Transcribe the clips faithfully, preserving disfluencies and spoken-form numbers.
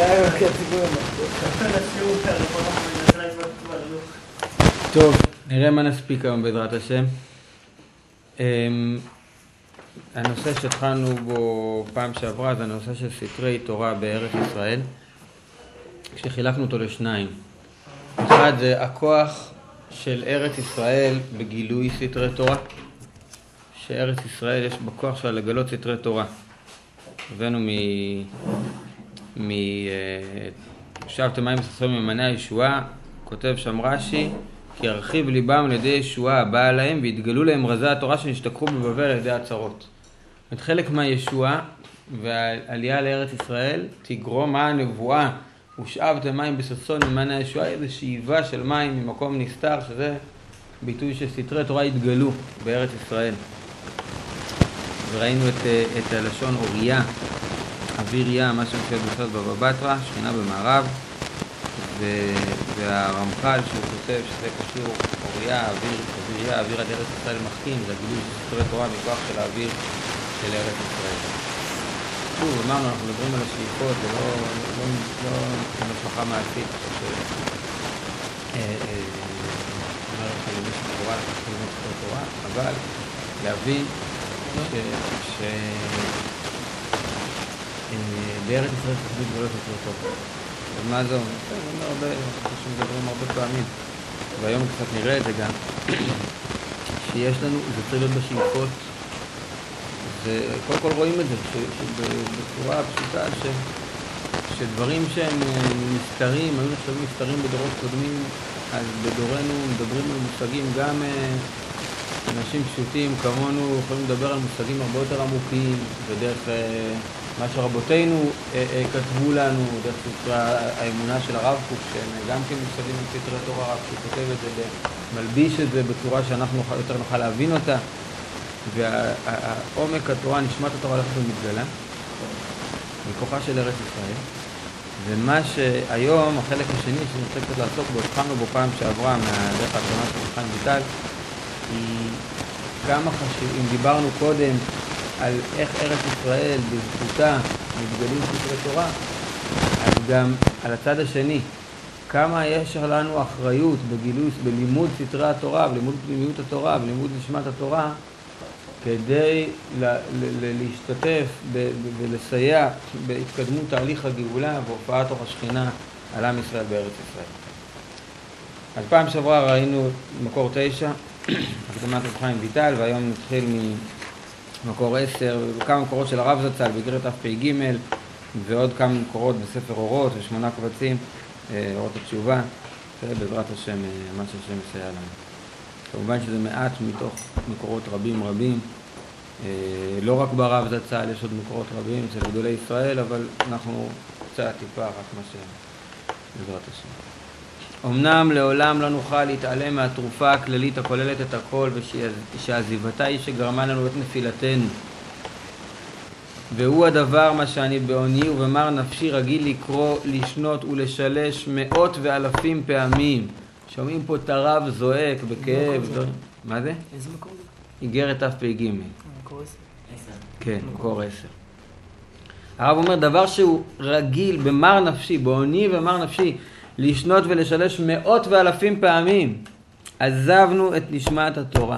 טוב, נראה מה נספיק היום בעזרת השם. הנושא שהתחלנו בו פעם שעברה זה הנושא של סתרי תורה בארץ ישראל, כשחילקנו אותו לשניים. אחד זה הכוח של ארץ ישראל בגילוי סתרי תורה, שארץ ישראל יש בכוח שלה לגלות סתרי תורה. הבאנו מ... מ... שבתם מים וששון ממעייני הישועה, כותב שם רש"י, כי הרחיב ליבם על ידי ישועה הבאה להם והתגלו להם רזי התורה שנשתכחו בבבל על ידי הצרות. את חלק מהישועה והעלייה לארץ ישראל תגרום מה הנבואה ושאבתם מים בששון ממעייני הישועה, איזו שאיבה של מים ממקום נסתר, שזה ביטוי שסתרי תורה התגלו בארץ ישראל. וראינו את, את הלשון אוריה, אוויריה, מה שמופיע בסוד בבא בתרא, שכינה במערב, ו, והרמח"ל שהוא כותב שזה קשור אוריה, אוויר, אוויריה, אוויר עד ארץ ישראל מחכים, זה הגילוי של סתרי תורה מכוח של האוויר של ארץ ישראל. שוב, אמרנו, אנחנו מדברים על השאיפות, זה לא, לא, לא, לא משפחה מעשית, אומרת שלמי שתורה צריך ללמוד סתרי תורה, אבל להבין שבארץ ישראל צריך להתגלות סתרי תורה. ומה זה אומר? זה אומר הרבה, אנחנו מדברים הרבה פעמים, והיום קצת נראה את זה גם, שיש לנו, זה צריך להיות בשאיפות, וקודם כל רואים את זה, שבצורה פשוטה, שדברים שהם מסתרים, היו נחשבים מסתרים בדורות קודמים, אז בדורנו מדברים על מושגים, גם אנשים פשוטים כמונו יכולים לדבר על מושגים הרבה יותר עמוקים, ודרך מה שרבותינו כתבו לנו, דרך ספרי האמונה של הרב קוק, שהם גם כן מסתרים עם סתרי תורה, הרב קוק כותב את זה, מלביש את זה בצורה שאנחנו יותר נוכל להבין אותה, והעומק התורה, נשמת התורה הולכת ומתגלה, מכוחה של ארץ ישראל. ומה שהיום, החלק השני שנרצה קצת לעסוק בו, התחלנו בו פעם שעברה מהדרך האחרונה של חיים ויטל, היא כמה חשוב, אם דיברנו קודם על איך ארץ ישראל בזכותה מתגלים סתרי תורה, אז גם על הצד השני, כמה יש לנו אחריות בגילוי, בלימוד סתרי התורה, בלימוד פנימיות התורה, בלימוד נשמת התורה, כדי ל- ל- להשתתף ב- ולסייע בהתקדמות תהליך הגאולה והופעת אור השכינה על עם ישראל בארץ ישראל. אז פעם שעברה ראינו מקור תשע, הקדמת רב חיים ויטל, והיום נתחיל ממקור עשר, וכמה מקורות של הרב זצ"ל באיגרת תפ"ג, ועוד כמה מקורות בספר אורות ושמונה קבצים, אורות התשובה, בעזרת השם, מה שהשם מסייע לנו. כמובן שזה מעט מתוך מקורות רבים רבים, לא רק ברב זצ"ל, יש עוד מקורות רבים אצל גדולי ישראל, אבל אנחנו קצת טיפה רק מה שבעזרת השם. אמנם לעולם לא נוכל להתעלם מהתרופה הכללית הכוללת את הכל, ושעזיבתה היא שגרמה לנו את נפילתנו. והוא הדבר מה שאני בעוני ובמר נפשי רגיל לקרוא, לשנות ולשלש מאות ואלפים פעמים. שומעים פה את הרב זועק בכאב. מה זה? איזה מקור זה? איגרת תפ"ג. מקור עשר? כן, מקור עשר. הרב אומר דבר שהוא רגיל במר נפשי, בעוני ומר נפשי, לשנות ולשלש מאות ואלפים פעמים. עזבנו את נשמת התורה.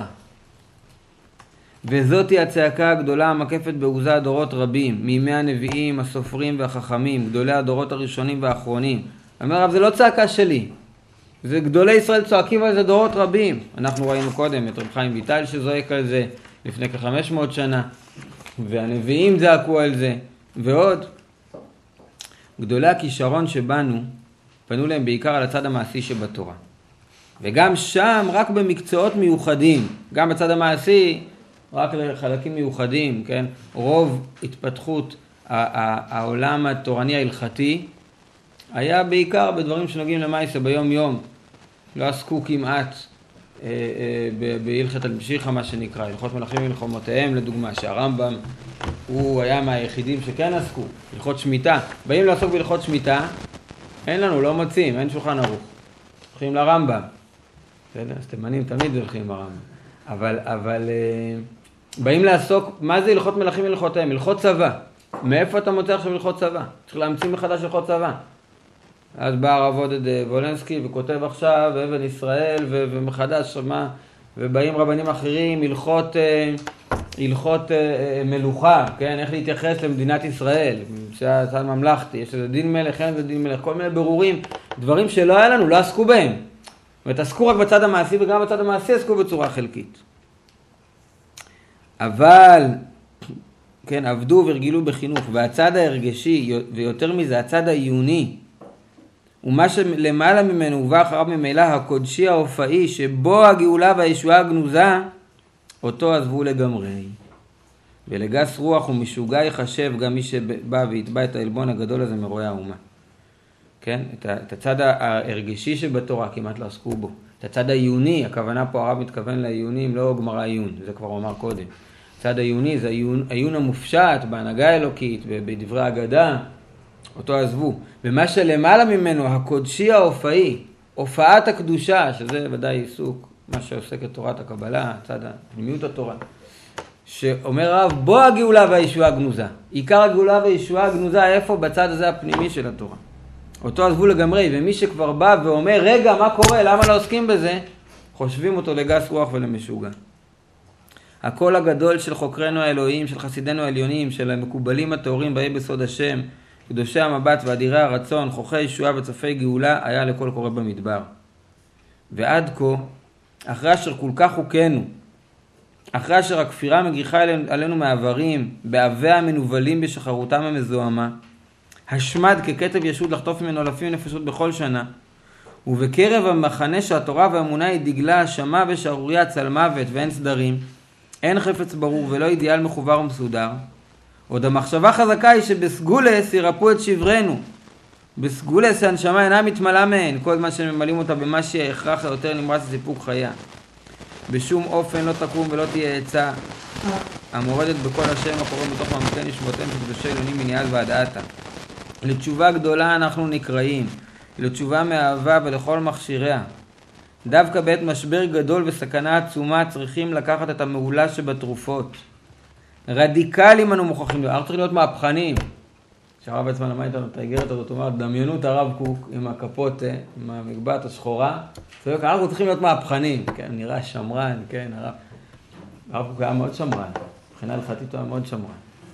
וזאת היא הצעקה הגדולה המקפת בעוזה הדורות רבים, מימי הנביאים, הסופרים והחכמים, גדולי הדורות הראשונים והאחרונים. אומר הרב, זה לא צעקה שלי. זה גדולי ישראל צועקים על זה דורות רבים. אנחנו ראינו קודם את רב חיים ויטל שזועק על זה לפני כ-חמש מאות שנה, והנביאים זעקו על זה, ועוד. גדולי הכישרון שבנו, פנו להם בעיקר על הצד המעשי שבתורה. וגם שם רק במקצועות מיוחדים, גם בצד המעשי, רק לחלקים מיוחדים, כן? רוב התפתחות העולם התורני ההלכתי, היה בעיקר בדברים שנוגעים למעשה ביום יום. לא עסקו כמעט אה, אה, בהלכת המשיחה, מה שנקרא, הלכות מלכים ומלחמותיהם, לדוגמה, שהרמב"ם הוא היה מהיחידים שכן עסקו, הלכות שמיטה. באים לעסוק בהלכות שמיטה, אין לנו, לא מוצאים, אין שולחן ערוך. הולכים לרמב"ם. בסדר? אז תימנים תמיד הולכים לרמב"ם. אבל, אבל אה, באים לעסוק, מה זה הלכות מלכים ומלכמותיהם? הלכות צבא. מאיפה אתה מוצא עכשיו הלכות צבא? צריך להמציא מחדש הלכות צבא. אז בא הרב עודד וולנסקי וכותב עכשיו אבן ישראל ו- ומחדש מה, ובאים רבנים אחרים, הלכות, הלכות מלוכה, כן? איך להתייחס למדינת ישראל, שהצד ממלכתי, יש איזה דין מלך, אין איזה דין מלך, כל מיני ברורים, דברים שלא היה לנו, לא עסקו בהם. ותעסקו רק בצד המעשי, וגם בצד המעשי עסקו בצורה חלקית. אבל, כן, עבדו והרגילו בחינוך, והצד ההרגשי, ויותר מזה, הצד העיוני, ומה שלמעלה ממנו ובא אחריו ממילא הקודשי ההופעי, שבו הגאולה והישועה הגנוזה, אותו עזבו לגמרי. ולגס רוח ומשוגע יחשב גם מי שבא והתבע את העלבון הגדול הזה מרואי האומה. כן? את הצד ההרגשי שבתורה כמעט לא עסקו בו. את הצד העיוני, הכוונה פה הרב מתכוון לעיונים, לא גמרא עיון, זה כבר הוא אמר קודם. הצד העיוני זה העיון, העיון המופשט בהנהגה האלוקית, בדברי האגדה, אותו עזבו. ומה שלמעלה ממנו, הקודשי ההופעי, הופעת הקדושה, שזה ודאי עיסוק, מה שעוסק את תורת הקבלה, צד הפנימיות התורה, שאומר הרב, בוא הגאולה והישועה הגנוזה. עיקר הגאולה והישועה הגנוזה, איפה? בצד הזה הפנימי של התורה. אותו עזבו לגמרי, ומי שכבר בא ואומר, רגע, מה קורה? למה לא עוסקים בזה? חושבים אותו לגס רוח ולמשוגע. הקול הגדול של חוקרינו האלוהים, של חסידינו העליונים, של המקובלים התאורים באי בסוד השם, קדושי המבט ואדירי הרצון, חוכי ישועה וצופי גאולה, היה לכל קורא במדבר. ועד כה, אחרי אשר כל כך חוקנו, אחרי אשר הכפירה מגיחה עלינו מעברים, באבי המנובלים בשחרותם המזוהמה, השמד ככתב ישות לחטוף ממנו אלפים נפשות בכל שנה, ובקרב המחנה שהתורה והאמונה היא דגלה, שמה ושערוריה צל מוות ואין סדרים, אין חפץ ברור ולא אידיאל מחובר ומסודר, עוד המחשבה חזקה היא שבסגולס ירפו את שברנו. בסגולס הנשמה אינה מתמלאה מהן, כל זמן שממלאים אותה במה שהכרח היותר נמרץ לסיפוק חיה. בשום אופן לא תקום ולא תהיה עצה, המורדת בכל השם הקורא בתוך מעמקי נשמותיהם של קדושי עליונים מניעד ועד עתה. לתשובה גדולה אנחנו נקראים, לתשובה מאהבה ולכל מכשיריה. דווקא בעת משבר גדול וסכנה עצומה צריכים לקחת את המעולה שבתרופות. רדיקלים אנו מוכרחים להיות, אנחנו צריכים להיות מהפכנים. שהרב עצמן אמר איתנו את האיגרת הזאת, הוא אומר, דמיינו את הרב קוק עם הכפות, עם המגבעת השחורה, אנחנו צריכים להיות מהפכנים, כן, נראה שמרן, כן, הרב, הרב קוק היה מאוד שמרן, מבחינה הלכתית הוא היה מאוד שמרן.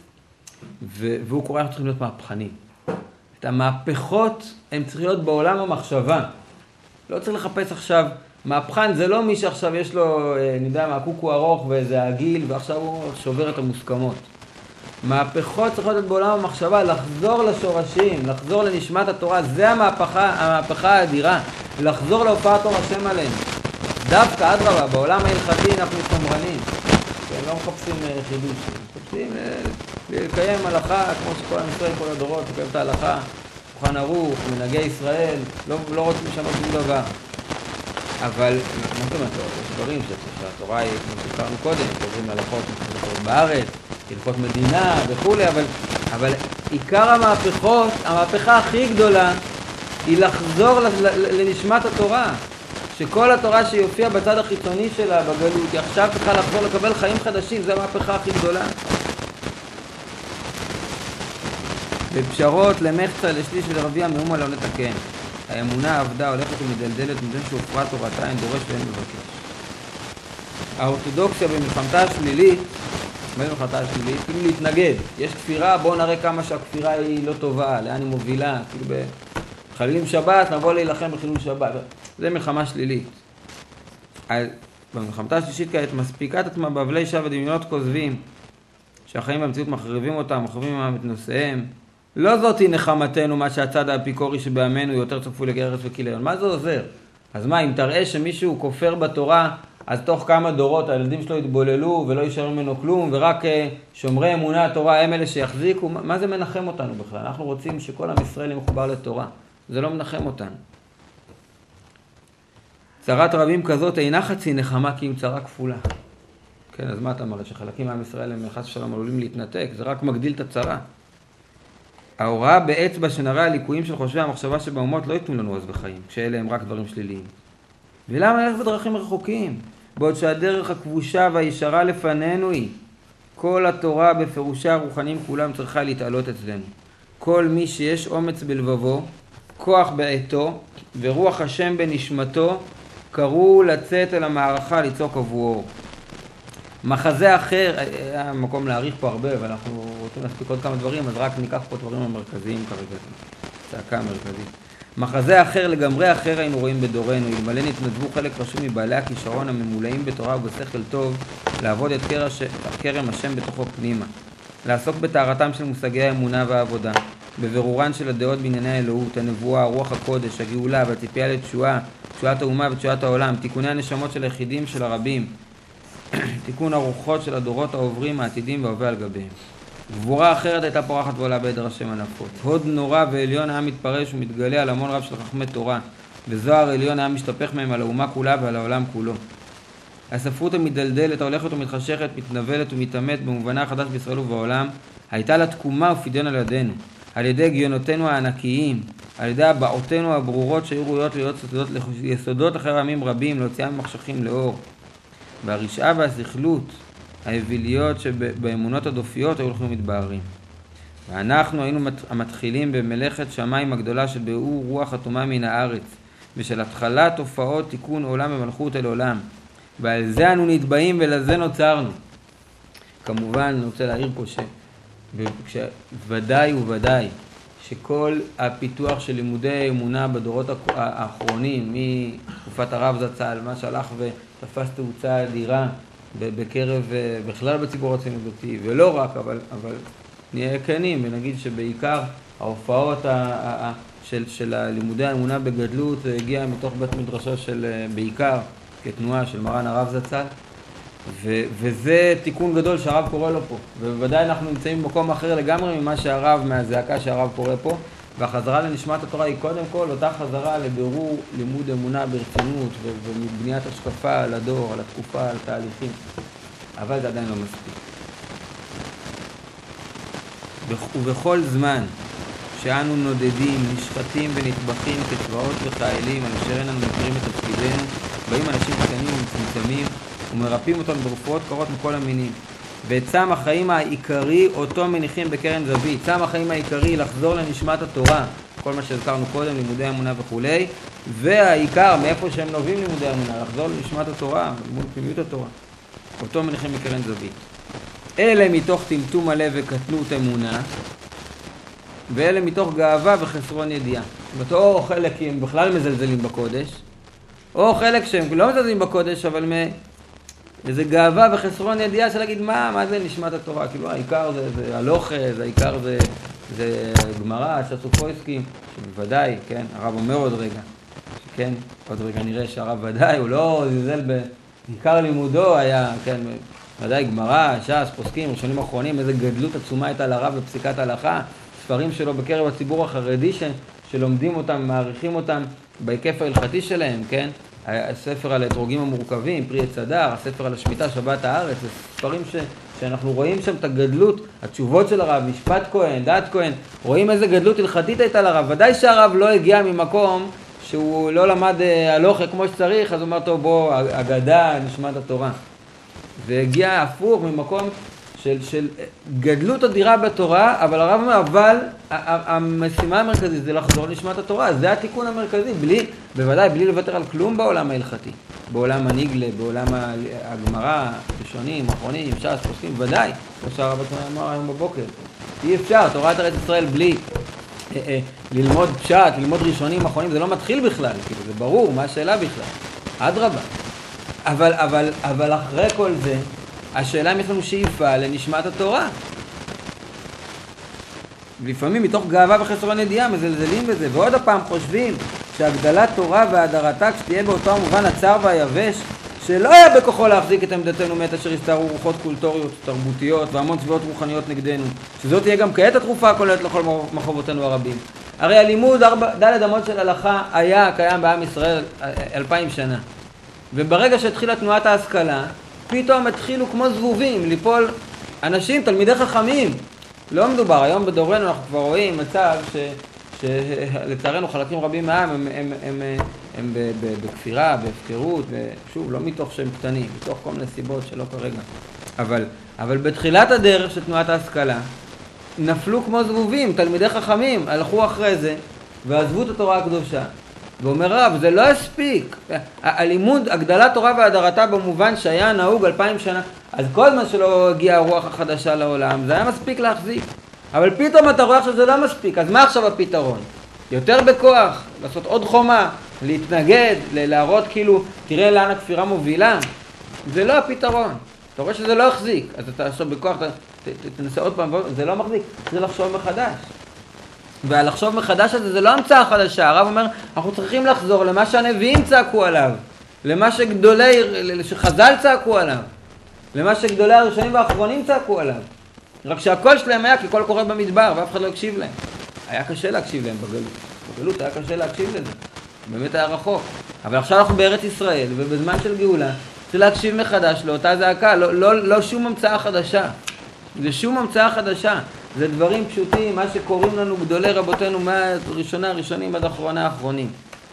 ו- והוא קורא, אנחנו צריכים להיות מהפכנים. את המהפכות הם צריכים להיות בעולם המחשבה. לא צריך לחפש עכשיו, מהפכן זה לא מי שעכשיו יש לו, אני יודע מה, קוקו ארוך ואיזה עגיל, ועכשיו הוא שובר את המוסכמות. מהפכות צריכות להיות בעולם המחשבה, לחזור לשורשים, לחזור לנשמת התורה, זה המהפכה, המהפכה האדירה, לחזור להופעת אור השם עלינו. דווקא אדרבה, בעולם ההלכתי אנחנו שמרנים, כן, לא מחפשים חידוש, מחפשים לקיים הלכה, כמו שכל עם ישראל, כל הדורות, לקיים את ההלכה, שולחן ערוך, מנהגי ישראל, לא, לא רוצים לשנות שום דבר. אבל, מה זאת אומרת, יש דברים שהתורה היא, כמו שזכרנו קודם, קוראים להלכות בארץ, הלכות מדינה וכו', אבל, אבל עיקר המהפכות, המהפכה הכי גדולה, היא לחזור לנשמת התורה. שכל התורה שיופיע בצד החיצוני שלה בגלות, היא עכשיו צריכה לחזור לקבל חיים חדשים, זו המהפכה הכי גדולה. בפשרות למחצה לשליש ולרביע מאומה לא נתקן. האמונה עבדה הולכת ומדלדלת מפני שהופרה תורתה, אין דורש ואין מבקש. האורתודוקסיה במלחמתה השלילית, מה זה מלחמתה השלילית? כאילו להתנגד. יש כפירה, בואו נראה כמה שהכפירה היא לא טובה, לאן היא מובילה, כאילו בחלילים שבת, נבוא להילחם בחילול שבת. זה מלחמה שלילית. במלחמתה השלישית כעת מספיקת עצמה באבלי שווא ודמיונות כוזבים, שהחיים במציאות מחריבים אותם, מחריבים אותם את נושאיהם. לא זאת היא נחמתנו, מה שהצד האפיקורי שבעמנו יותר צפוי לגרס וכיליון. מה זה עוזר? אז מה, אם תראה שמישהו כופר בתורה, אז תוך כמה דורות הילדים שלו יתבוללו ולא יישאר ממנו כלום, ורק שומרי אמונה התורה הם אלה שיחזיקו, מה זה מנחם אותנו בכלל? אנחנו רוצים שכל עם ישראל יהיה מחובר לתורה. זה לא מנחם אותנו. צרת רבים כזאת אינה חצי נחמה כי אם צרה כפולה. כן, אז מה אתה מראה? שחלקים מעם ישראל הם חס ושלום עלולים להתנתק, זה רק מגדיל את הצרה. ההוראה באצבע שנראה הליקויים של חושבי המחשבה שבאומות לא ייתנו לנו אז בחיים, כשאלה הם רק דברים שליליים. ולמה נלך בדרכים רחוקים? בעוד שהדרך הכבושה והישרה לפנינו היא, כל התורה בפירושה הרוחניים כולם צריכה להתעלות אצלנו. כל מי שיש אומץ בלבבו, כוח בעתו ורוח השם בנשמתו, קראו לצאת אל המערכה לצעוק עבורו. מחזה אחר, היה מקום להאריך פה הרבה, אבל אנחנו רוצים להספיק עוד כמה דברים, אז רק ניקח פה דברים המרכזיים כרגע, צעקה המרכזית. מחזה אחר לגמרי אחר היינו רואים בדורנו, אלמלא נתנדבו חלק חשוב מבעלי הכישרון הממולאים בתורה ובשכל טוב, לעבוד את כרם השם בתוכו פנימה, לעסוק בתארתם של מושגי האמונה והעבודה, בבירורן של הדעות בענייני האלוהות, הנבואה, רוח הקודש, הגאולה והציפייה לתשועה, תשועת האומה ותשועת העולם, תיקוני הנשמות של היחידים של הרבים, תיקון הרוחות של הדורות העוברים, העתידים וההווה על גביהם. גבורה אחרת הייתה פורחת ועולה בעדר השם הנפות. הוד נורא ועליון היה מתפרש ומתגלה על המון רב של חכמי תורה, וזוהר עליון היה משתפך מהם על האומה כולה ועל העולם כולו. הספרות המדלדלת, ההולכת ומתחשכת, מתנבלת ומתאמת במובנה החדש בישראל ובעולם, הייתה לה תקומה ופדיון על ידינו, על ידי הגיונותינו הענקיים, על ידי הבעותינו הברורות שהיו ראויות להיות יסודות, יסודות אחרי עמים רבים, להוציאה ממחשכים לאור. והרשעה והזכלות האוויליות שבאמונות הדופיות היו הולכים מתבהרים. ואנחנו היינו המתחילים במלאכת שמיים הגדולה של ביאור רוח התומה מן הארץ, ושל התחלת תופעות תיקון עולם ומלכות אל עולם. ועל זה אנו נתבעים ולזה נוצרנו. כמובן, אני רוצה להעיר פה שוודאי וודאי שכל הפיתוח של לימודי אמונה בדורות האחרונים, מתקופת הרב זצ"ל, מה שהלך ותפס תאוצה אדירה בקרב, בכלל בציבור הציונות הדתי, ולא רק, אבל, אבל נהיה כנים ונגיד שבעיקר ההופעות ה, ה, של, של לימודי האמונה בגדלות הגיעה מתוך בית מדרשו של בעיקר כתנועה של מרן הרב זצ"ל, ו, וזה תיקון גדול שהרב קורא לו פה, ובוודאי אנחנו נמצאים במקום אחר לגמרי ממה שהרב, מהזעקה שהרב קורא פה, והחזרה לנשמת התורה היא קודם כל אותה חזרה לבירור לימוד אמונה ברצינות ובבניית השקפה על הדור, על התקופה, על תהליכים, אבל זה עדיין לא מספיק. ובכל זמן שאנו נודדים, נשחטים ונטבחים כצבאות וחיילים, על אשר איננו מכירים את תפקידנו, באים אנשים קטנים ומצומצמים ומרפאים אותנו ברפואות קרות מכל המינים. ואת צם החיים העיקרי אותו מניחים בקרן זווית. צם החיים העיקרי לחזור לנשמת התורה, כל מה שהזכרנו קודם, לימודי אמונה וכולי, והעיקר מאיפה שהם נובעים לימודי אמונה, לחזור לנשמת התורה, מול פנימיות התורה, אותו מניחים בקרן זווית. אלה מתוך טמטום הלב וקטנות אמונה, ואלה מתוך גאווה וחסרון ידיעה. זאת אומרת, או חלק הם בכלל מזלזלים בקודש, או חלק שהם לא מזלזלים בקודש, אבל מ... וזה גאווה וחסרון ידיעה של להגיד מה, מה זה נשמת התורה, כאילו העיקר זה, זה הלוכה, זה העיקר זה, זה גמרא, שסופויסקים, שבוודאי, כן, הרב אומר עוד רגע, כן, עוד רגע נראה שהרב ודאי, הוא לא זלזל בעיקר לימודו, היה, כן, ודאי גמרא, ש"ס, פוסקים, ראשונים אחרונים, איזה גדלות עצומה הייתה לרב בפסיקת הלכה, ספרים שלו בקרב הציבור החרדי ש, שלומדים אותם, מעריכים אותם בהיקף ההלכתי שלהם, כן, הספר על האתרוגים המורכבים, פרי עץ הדר, הספר על השמיטה, שבת הארץ, זה ספרים ש, שאנחנו רואים שם את הגדלות, התשובות של הרב, משפט כהן, דעת כהן, רואים איזה גדלות הלכתית הייתה לרב. ודאי שהרב לא הגיע ממקום שהוא לא למד הלוכה כמו שצריך, אז הוא אומר טוב בוא, אגדה, נשמת התורה. והגיע הפוך ממקום של, של גדלות אדירה בתורה, אבל הרב אומר, אבל המשימה המרכזית זה לחזור לנשמת התורה, זה התיקון המרכזי, בלי, בוודאי בלי לוותר על כלום בעולם ההלכתי, בעולם הניגלה, בעולם הגמרא, ראשונים, אחרונים, ש"ס, פוסקים, ודאי, כמו שהרב אמר היום בבוקר, אי אפשר, תורת ארץ ישראל בלי אה, אה, ללמוד פשט, ללמוד ראשונים, אחרונים, זה לא מתחיל בכלל, כאילו, זה ברור, מה השאלה בכלל, עד רבה. אבל, אבל, אבל אחרי כל זה, השאלה אם יש לנו שאיפה לנשמת התורה. לפעמים מתוך גאווה וחסרון ידיעה מזלזלים בזה, ועוד הפעם חושבים שהגדלת תורה והדרתה כשתהיה באותו מובן הצר והיבש, שלא היה בכוחו להחזיק את עמדתנו מת אשר הסתערו רוחות קולטוריות תרבותיות והמון צבאות רוחניות נגדנו, שזאת תהיה גם כעת התרופה הכוללת לכל מחובותינו הרבים. הרי הלימוד ד' אמות של הלכה היה קיים בעם ישראל אלפיים שנה, וברגע שהתחילה תנועת ההשכלה פתאום התחילו כמו זבובים ליפול אנשים, תלמידי חכמים. לא מדובר, היום בדורנו אנחנו כבר רואים מצב ש, שלצערנו חלקים רבים מהעם הם, הם, הם, הם, הם בכפירה, בהפקרות, ושוב, לא מתוך שהם קטנים, מתוך כל מיני סיבות שלא כרגע אבל, אבל בתחילת הדרך של תנועת ההשכלה, נפלו כמו זבובים, תלמידי חכמים, הלכו אחרי זה, ועזבו את התורה הקדושה. ואומר רב, זה לא הספיק. הלימוד, הגדלת תורה והדרתה במובן שהיה נהוג אלפיים שנה, אז כל מה שלא הגיעה הרוח החדשה לעולם, זה היה מספיק להחזיק. אבל פתאום אתה רואה עכשיו זה לא מספיק, אז מה עכשיו הפתרון? יותר בכוח, לעשות עוד חומה, להתנגד, להראות כאילו, תראה לאן הכפירה מובילה. זה לא הפתרון. אתה רואה שזה לא החזיק, אז אתה עכשיו בכוח, אתה, ת, ת, תנסה עוד פעם, זה לא מחזיק, זה לחשוב מחדש. והלחשוב מחדש הזה זה לא המצאה חדשה, הרב אומר, אנחנו צריכים לחזור למה שהנביאים צעקו עליו, למה שגדולי, שחז"ל צעקו עליו, למה שגדולי הראשונים והאחרונים צעקו עליו. רק שהקול שלהם היה כקול קורא במדבר, ואף אחד לא הקשיב להם. היה קשה להקשיב להם בגלות. בגלות היה קשה להקשיב לזה. באמת היה רחוק. אבל עכשיו אנחנו בארץ ישראל, ובזמן של גאולה, צריך להקשיב מחדש לאותה זעקה. לא, לא, לא שום המצאה חדשה. זה שום המצאה חדשה. זה דברים פשוטים, מה שקוראים לנו גדולי רבותינו מהראשונה הראשונים עד אחרונה האחרונים.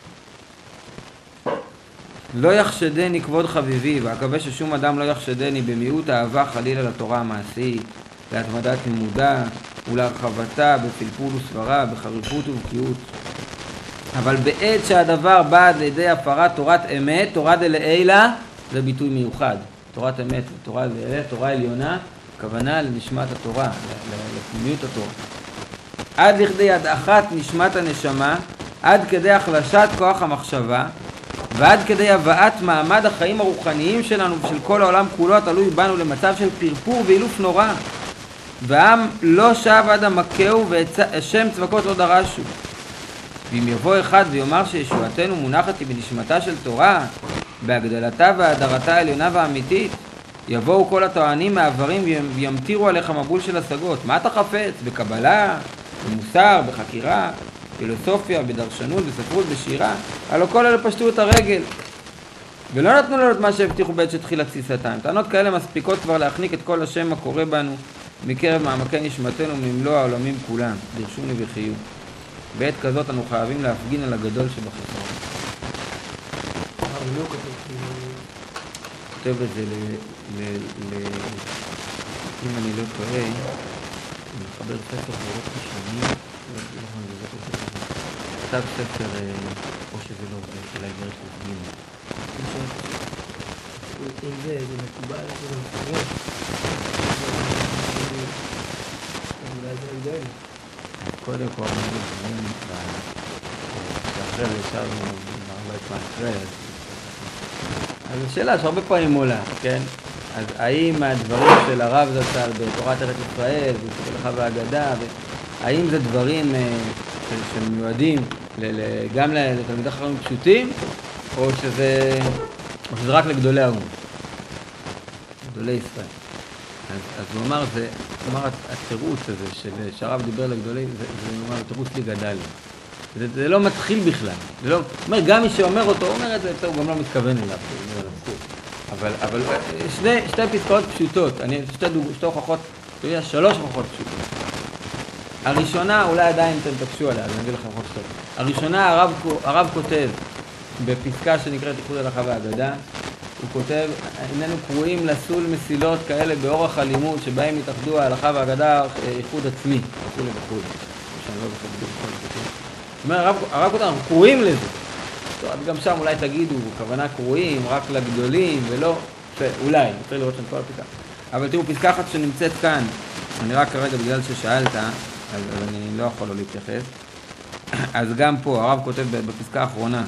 לא יחשדני כבוד חביבי, ואקווה ששום אדם לא יחשדני במיעוט אהבה חלילה לתורה המעשית, להתמדת לימודה ולהרחבתה בפלפול וסברה, בחריפות ובקיאות. אבל בעת שהדבר בא לידי הפרת תורת אמת, תורה דלעילה, זה ביטוי מיוחד. תורת אמת, תורה דלעילה, תורה עליונה, הכוונה לנשמת התורה, לפנימיות התורה. עד לכדי הדחת נשמת הנשמה, עד כדי החלשת כוח המחשבה, ועד כדי הבאת מעמד החיים הרוחניים שלנו ושל כל העולם כולו התלוי בנו למצב של פרפור ואילוף נורא. והעם לא שב עד המכהו והשם צבקות לא דרשו. ואם יבוא אחד ויאמר שישועתנו מונחת היא בנשמתה של תורה, בהגדלתה והדרתה העליונה והאמיתית, יבואו כל הטוענים מעברים וימתירו עליך מבול של השגות. מה אתה חפץ? בקבלה, במוסר, בחקירה, פילוסופיה, בדרשנות, בספרות, בשירה? הלא כל אלה פשטו את הרגל. ולא נתנו לנו את מה שהבטיחו בעת שתחילה תסיסתם. טענות כאלה מספיקות כבר להחניק את כל השם הקורא בנו מקרב מעמקי נשמתנו ממלוא העולמים כולם. דרשוני וחיו. בעת כזאת אנו חייבים להפגין על הגדול שבחסרון. כותב את זה ל... ל... ל... אם אני לא טועה, אני מחבר ספר בורות ראשונים, כתב ספר, או שזה לא, של העברת לפגינו. אם זה, זה מקובל, זה לא מפגר. אולי זה הגדול. קודם כל, אני מבין, שאחרי זה ישבנו הרבה פעם אחרי, אז השאלה שהרבה פעמים עולה, כן? אז האם הדברים של הרב זצ"ל בתורת ארץ ישראל ובספר הלכה והאגדה, האם זה דברים שמיועדים גם לתלמידי חכמים פשוטים, או שזה, או שזה רק לגדולי האומה, גדולי ישראל? אז, אז הוא אמר, זה, הוא אמר, התירוץ הזה של, שהרב דיבר לגדולי, זה, זה הוא אמר, תירוץ לי גדל. זה, זה לא מתחיל בכלל. זה לא, הוא אומר, גם מי שאומר אותו, הוא אומר את זה, הוא גם לא מתכוון אליו. אבל, אבל שני, שתי פסקאות פשוטות, אני, שתי, דוג, שתי הוכחות, שלוש הוכחות פשוטות. הראשונה, אולי עדיין אתם תקשו עליה, אז אני אגיד לכם הוכחות שתי. הראשונה, הרב, הרב כותב בפסקה שנקראת איחוד הלכה והאגדה, הוא כותב, איננו קרואים לסול מסילות כאלה באורח הלימוד שבהם התאחדו ההלכה והאגדה איחוד עצמי, וכו' וכו'. שאני לא בכל בכל בכל. זאת אומרת, הרב כותב, אנחנו קרואים לזה. טוב, גם שם אולי תגידו, כוונה קרואים, רק לגדולים, ולא, אולי, נתחיל לראות שם כל הפסקה. אבל תראו, פסקה אחת שנמצאת כאן, אני רק כרגע בגלל ששאלת, אז אני לא יכול לא להתייחס. אז גם פה, הרב כותב בפסקה האחרונה,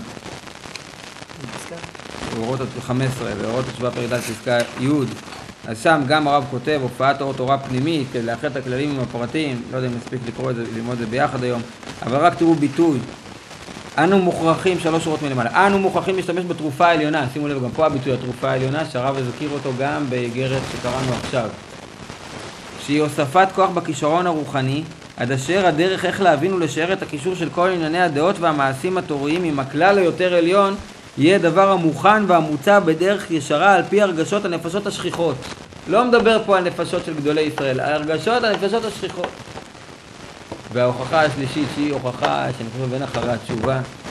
באורות חמש עשרה, באורות התשובה פרק ד' פסקה י', אז שם גם הרב כותב, הופעת אור תורה פנימית, כדי לאחד את הכללים עם הפרטים, לא יודע אם נספיק לקרוא את זה, ללמוד את זה ביחד היום, אבל רק תראו ביטוי, אנו מוכרחים, שלוש שורות מלמעלה, אנו מוכרחים להשתמש בתרופה העליונה, שימו לב, גם פה הביטוי התרופה העליונה, שהרב הזכיר אותו גם באיגרת שקראנו עכשיו, שהיא הוספת כוח בכישרון הרוחני, עד אשר הדרך איך להבין ולשער את הקישור של כל ענייני הדעות והמעשים התוריים עם הכלל היותר עליון, יהיה דבר המוכן והמוצע בדרך ישרה על פי הרגשות הנפשות השכיחות. לא מדבר פה על נפשות של גדולי ישראל, על הרגשות הנפשות השכיחות. וההוכחה השלישית שהיא הוכחה שאני חושב בין אחרי התשובה,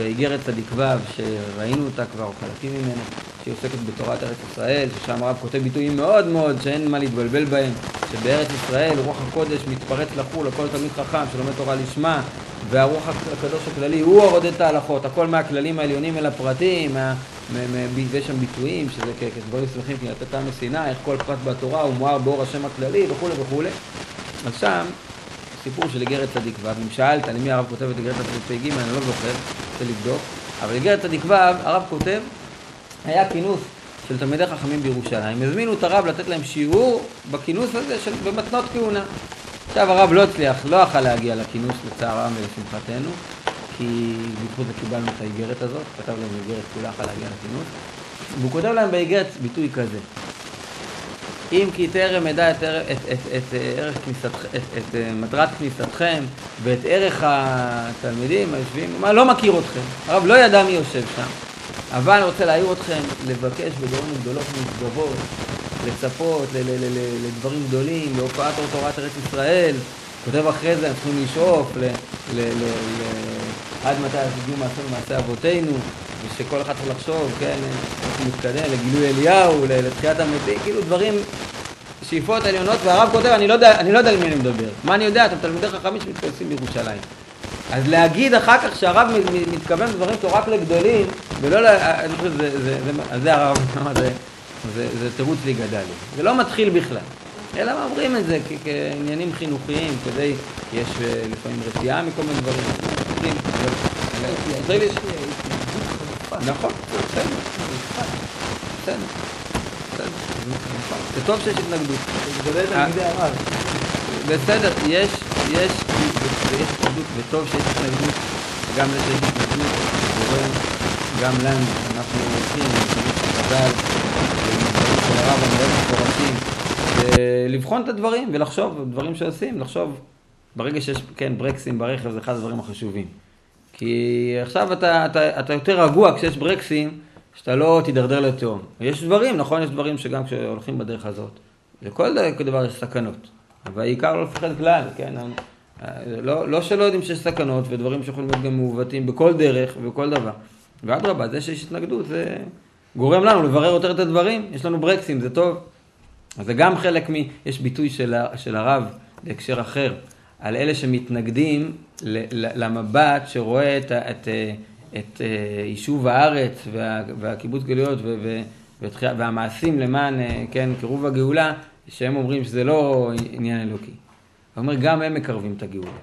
באיגרת צדיק ו' שראינו אותה כבר, או חלקים ממנה, שהיא עוסקת בתורת ארץ ישראל, ששם הרב כותב ביטויים מאוד מאוד שאין מה להתבלבל בהם, שבארץ ישראל רוח הקודש מתפרץ לחול, הכל תלמיד חכם שלומד תורה לשמה, והרוח הקדוש הכללי הוא הרודד את ההלכות, הכל מהכללים העליונים אל הפרטים, מה, ויש שם ביטויים שזה כדברים סמכים כי נתת מסיני, איך כל פרט בתורה הוא מואר באור השם הכללי וכו' וכו'. אז שם סיפור של איגרת צדיק ו', אם שאלת למי הרב כותב את איגרת צדיק ג' אני לא זוכר, רוצה לבדוק, אבל איגרת צדיק ו' הרב כותב, היה כינוס של תלמידי חכמים בירושלים, הזמינו את הרב לתת להם שיעור בכינוס הזה של במתנות כהונה. עכשיו הרב לא הצליח, לא יכול להגיע לכינוס לצערם ולשמחתנו, כי בזכות זה קיבלנו את האיגרת הזאת, כתב להם איגרת כולה יכול להגיע לכינוס, והוא כותב להם באיגרת ביטוי כזה, אם כי תרם ידע את, את, את, את, ערך כניסת, את, את מטרת כניסתכם ואת ערך התלמידים היושבים, מה, לא מכיר אתכם, הרב לא ידע מי יושב שם, אבל אני רוצה להעיר אתכם, לבקש בדברים גדולות ונשגבות, לצפות ל- ל- ל- לדברים גדולים, להופעת תורת ארץ ישראל, כותב אחרי זה, אנחנו צריכים לשאוף ל- ל- ל- ל- עד מתי הגיעו מעשה במעשה אבותינו, ושכל אחד צריך לחשוב, כן, איך מתקדם, לגילוי אליהו, לתחיית המתים, כאילו דברים, שאיפות עליונות, והרב כותב, אני לא יודע, אני לא יודע למי אני מדבר. מה אני יודע? אתם תלמידי חכמים שמתכנסים בירושלים. אז להגיד אחר כך שהרב מתכוון לדברים שהוא רק לגדולים, ולא, אני חושב, זה, זה, זה, זה הרב, זה, זה, זה תירוץ להיגדל. זה לא מתחיל בכלל. אלא מה אומרים את זה כעניינים חינוכיים, כדי, יש לפעמים רתיעה מכל מיני דברים. נכון, בסדר. בסדר. זה טוב שיש התנגדות. בסדר, יש, יש, יש התנגדות, וטוב שיש התנגדות, גם לזה שיש התנגדות, גורם גם לנו, אנחנו הולכים, חז"ל, של הרב המאוד מפורשים, לבחון את הדברים ולחשוב, דברים שעושים, לחשוב, ברגע שיש, כן, ברקסים ברכב זה אחד הדברים החשובים. כי עכשיו אתה, אתה, אתה יותר רגוע כשיש ברקסים, שאתה לא תידרדר לתהום. יש דברים, נכון, יש דברים שגם כשהולכים בדרך הזאת, לכל דבר יש סכנות. אבל העיקר לא לפחד כלל, כן? לא, לא שלא יודעים שיש סכנות ודברים שיכולים להיות גם מעוותים בכל דרך ובכל דבר. ואדרבה, זה שיש התנגדות, זה גורם לנו לברר יותר את הדברים. יש לנו ברקסים, זה טוב. אז זה גם חלק מ... יש ביטוי של, של הרב בהקשר אחר, על אלה שמתנגדים למבט שרואה את, את, את יישוב הארץ וה, והקיבוץ גלויות ו, ו, והמעשים למען, כן, קירוב הגאולה, שהם אומרים שזה לא עניין אלוקי. הוא אומר, גם הם מקרבים את הגאולה.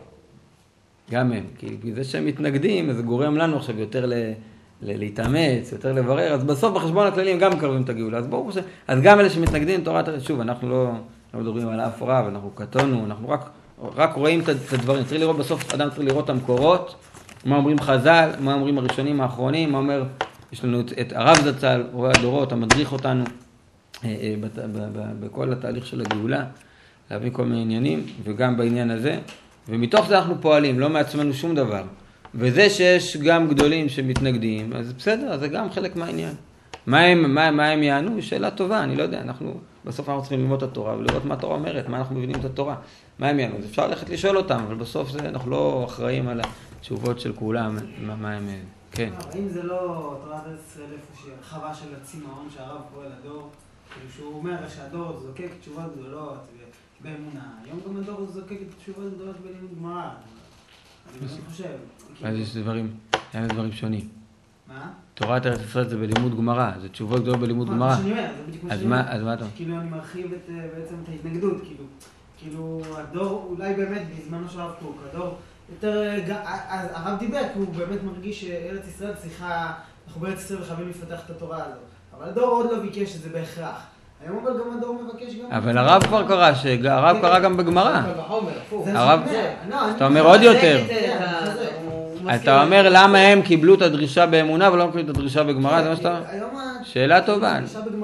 גם הם. כי זה שהם מתנגדים, זה גורם לנו עכשיו יותר ל... להתאמץ, יותר לברר, אז בסוף בחשבון הכללי הם גם מקרבים את הגאולה, אז ברור ש... אז גם אלה שמתנגדים תורת ארץ, שוב, אנחנו לא, לא מדברים על אף רב, אנחנו קטונו, אנחנו רק, רק רואים את הדברים, צריך לראות בסוף, אדם צריך לראות את המקורות, מה אומרים חז"ל, מה אומרים הראשונים האחרונים, מה אומר, יש לנו את, את הרב זצ"ל, רואה הדורות, המדריך אותנו אה, אה, בת, ב, ב, בכל התהליך של הגאולה, להביא כל מיני עניינים, וגם בעניין הזה, ומתוך זה אנחנו פועלים, לא מעצמנו שום דבר. וזה שיש גם גדולים שמתנגדים, אז בסדר, אז זה גם חלק מהעניין. מה הם, מה, מה הם יענו? שאלה טובה, אני לא יודע, אנחנו בסוף אנחנו צריכים ללמוד את התורה ולראות מה התורה אומרת, מה אנחנו מבינים את התורה. מה הם יענו? אז אפשר ללכת לשאול אותם, אבל בסוף זה, אנחנו לא אחראים על התשובות של כולם, מה, מה הם, כן. האם זה לא תורת ארץ ישראל איפה שהרחבה של הצמאון שהרב קורא לדור, שהוא אומר שהדור זוקק תשובות גדולות באמונה, היום גם הדור זוקק תשובות גדולות בלימוד גמרא. אני לא חושב. אז יש דברים, אין דברים שונים. מה? תורת ארץ ישראל זה בלימוד גמרא, זה תשובות גדולות בלימוד גמרא. אז מה, אז מה אתה? כאילו אני מרחיב בעצם את ההתנגדות, כאילו, כאילו הדור, אולי באמת בזמנו של הרב קוק, הדור יותר, הרב דיבר, כי הוא באמת מרגיש שארץ ישראל צריכה, אנחנו בארץ ישראל חייבים לפתח את התורה הזאת. אבל הדור עוד לא ביקש את זה בהכרח. היום אבל גם הדור מבקש גם... אבל הרב כבר קרא, הרב קרא גם בגמרא. הרב, אתה אומר עוד יותר. אתה אומר למה הם קיבלו את הדרישה באמונה ולא קיבלו את הדרישה בגמרא, זה מה שאתה אומר? שאלה טובה.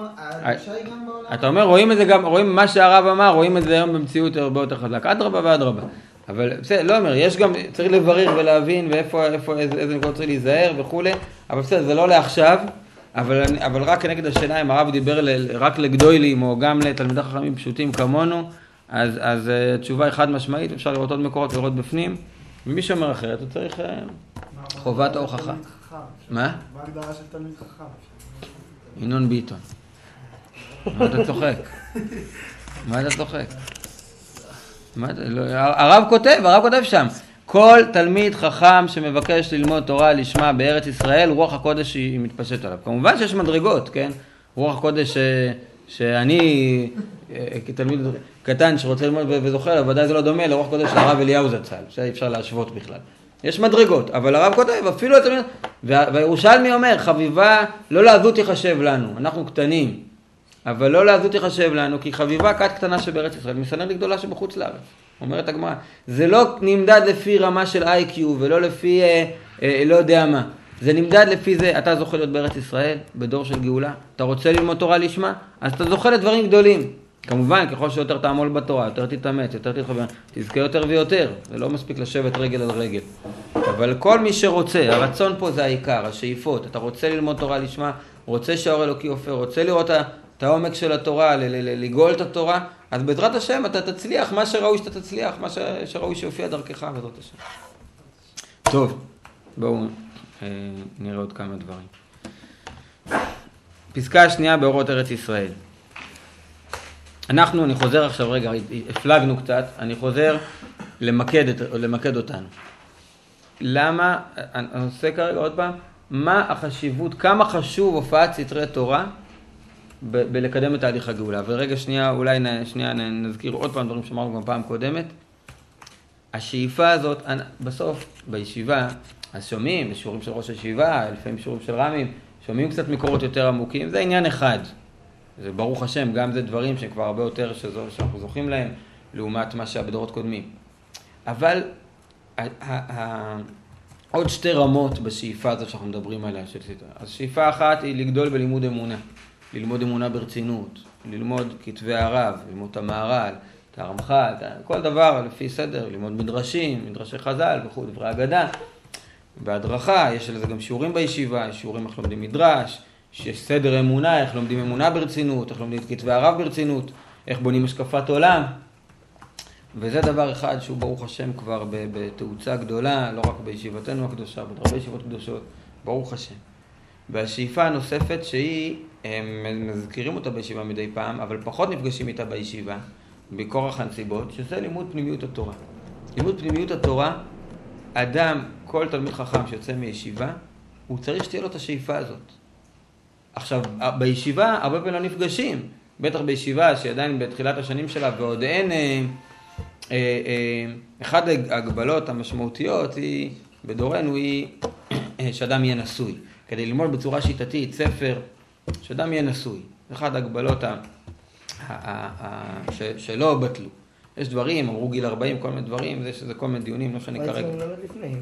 אתה אומר, רואים את זה גם, רואים מה שהרב אמר, רואים את זה היום במציאות הרבה יותר חזק. אדרבה ואדרבה. אבל בסדר, לא אומר, יש גם, צריך לברר ולהבין ואיפה, איפה, איזה נקודות צריך להיזהר וכו'. אבל בסדר, זה לא לעכשיו. אבל, אבל רק כנגד השאלה, אם הרב דיבר ל, רק לגדולים או גם לתלמידי חכמים פשוטים כמונו, אז, אז תשובה היא חד משמעית, אפשר לראות עוד מקורות ולראות בפנים, ומי שאומר אחרת, הוא צריך חובת ההוכחה. חכם? מה? מה ההגדרה של תלמיד חכם? ינון ביטון. מה אתה צוחק? מה אתה צוחק? מה אתה... לא... הרב כותב, הרב כותב שם. כל תלמיד חכם שמבקש ללמוד תורה לשמה בארץ ישראל, רוח הקודש היא מתפשט עליו. כמובן שיש מדרגות, כן? רוח הקודש ש... שאני כתלמיד קטן שרוצה ללמוד וזוכר, ודאי זה לא דומה לרוח הקודש של הרב אליהו זצ"ל, שאי אפשר להשוות בכלל. יש מדרגות, אבל הרב כותב, אפילו התלמיד... והירושלמי אומר, חביבה לא לעזות יחשב לנו, אנחנו קטנים, אבל לא לעזות יחשב לנו, כי חביבה כת קטנה שבארץ ישראל מסנן לגדולה שבחוץ לארץ. אומרת הגמרא, זה לא נמדד לפי רמה של איי קיו ולא לפי אה, אה, לא יודע מה. זה נמדד לפי זה, אתה זוכה להיות בארץ ישראל, בדור של גאולה, אתה רוצה ללמוד תורה לשמה, אז אתה זוכה לדברים גדולים. כמובן, ככל שיותר תעמול בתורה, יותר תתאמץ, יותר תתחבר, תזכה יותר ויותר. זה לא מספיק לשבת רגל על רגל. אבל כל מי שרוצה, הרצון פה זה העיקר, השאיפות. אתה רוצה ללמוד תורה לשמה, רוצה שהאור אלוקי עופר, רוצה לראות את העומק של התורה, לגאול את התורה, אז בעזרת השם אתה תצליח, מה שראוי שאתה תצליח, מה שראוי שיופיע דרכך בעזרת השם. טוב, בואו נראה עוד כמה דברים. פסקה השנייה באורות ארץ ישראל. אנחנו, אני חוזר עכשיו, רגע, הפלגנו קצת, אני חוזר למקד, למקד אותנו. למה, אני עושה כרגע עוד פעם, מה החשיבות, כמה חשוב הופעת סתרי תורה ב- בלקדם את תהליך הגאולה. ורגע שנייה, אולי נ, שנייה נזכיר עוד פעם דברים שאמרנו גם פעם קודמת. השאיפה הזאת, בסוף, בישיבה, אז שומעים, בשיעורים של ראש הישיבה, לפעמים שיעורים של רמים, שומעים קצת מקורות יותר עמוקים, זה עניין אחד. זה ברוך השם, גם זה דברים שהם כבר הרבה יותר שזו, שאנחנו זוכים להם, לעומת מה שהיה בדורות קודמים. אבל ה- ה- ה- עוד שתי רמות בשאיפה הזאת שאנחנו מדברים עליה. אז שאיפה אחת היא לגדול בלימוד אמונה. ללמוד אמונה ברצינות, ללמוד כתבי הרב, ללמוד את המהר"ל, את הרמח"ל, כל דבר לפי סדר, ללמוד מדרשים, מדרשי חז"ל וכו', דברי אגדה. בהדרכה, יש לזה גם שיעורים בישיבה, שיעורים איך לומדים מדרש, שיש סדר אמונה, איך לומדים אמונה ברצינות, איך לומדים את כתבי הרב ברצינות, איך בונים השקפת עולם. וזה דבר אחד שהוא ברוך השם כבר בתאוצה גדולה, לא רק בישיבתנו הקדושה, בהרבה ישיבות קדושות, ברוך השם. והשאיפה הנוספת שהיא, הם מזכירים אותה בישיבה מדי פעם, אבל פחות נפגשים איתה בישיבה, בכורח הנסיבות, שזה לימוד פנימיות התורה. לימוד פנימיות התורה, אדם, כל תלמיד חכם שיוצא מישיבה, הוא צריך שתהיה לו את השאיפה הזאת. עכשיו, בישיבה הרבה פעמים לא נפגשים, בטח בישיבה שעדיין בתחילת השנים שלה ועוד אין, אה, אה, אה, אחד ההגבלות המשמעותיות היא, בדורנו היא שאדם יהיה נשוי. כדי ללמוד בצורה שיטתית ספר, שאדם יהיה נשוי. אחד ההגבלות ה- ה- ה- ה- ש- שלא בטלו. יש דברים, אמרו גיל ארבעים, כל מיני דברים, זה שזה כל מיני דיונים, לא שאני כרגע. בעצם הוא לא לפני.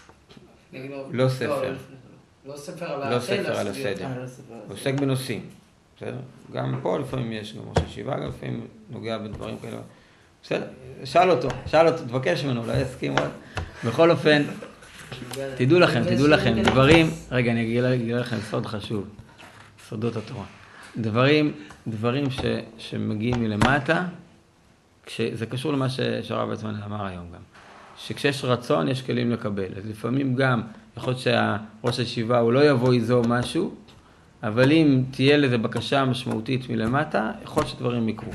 לא ספר. לא ספר על לא הסדר. ספר על הסדר. עוסק בנושאים. בסדר? גם פה לפעמים יש, גם ראש ישיבה, גם לפעמים נוגע בדברים כאלה. בסדר? שאל אותו, שאל אותו, תבקש ממנו, אולי יסכים עוד. בכל אופן, תדעו לכם, תדעו לכם, דברים, רגע, אני אגיד, אגיד לכם סוד חשוב, סודות התורה. דברים, דברים ש, שמגיעים מלמטה, זה קשור למה שהרב ויצמן אמר היום גם, שכשיש רצון יש כלים לקבל. אז לפעמים גם, יכול להיות שהראש הישיבה הוא לא יבוא איזו משהו, אבל אם תהיה לזה בקשה משמעותית מלמטה, יכול להיות שדברים יקרו.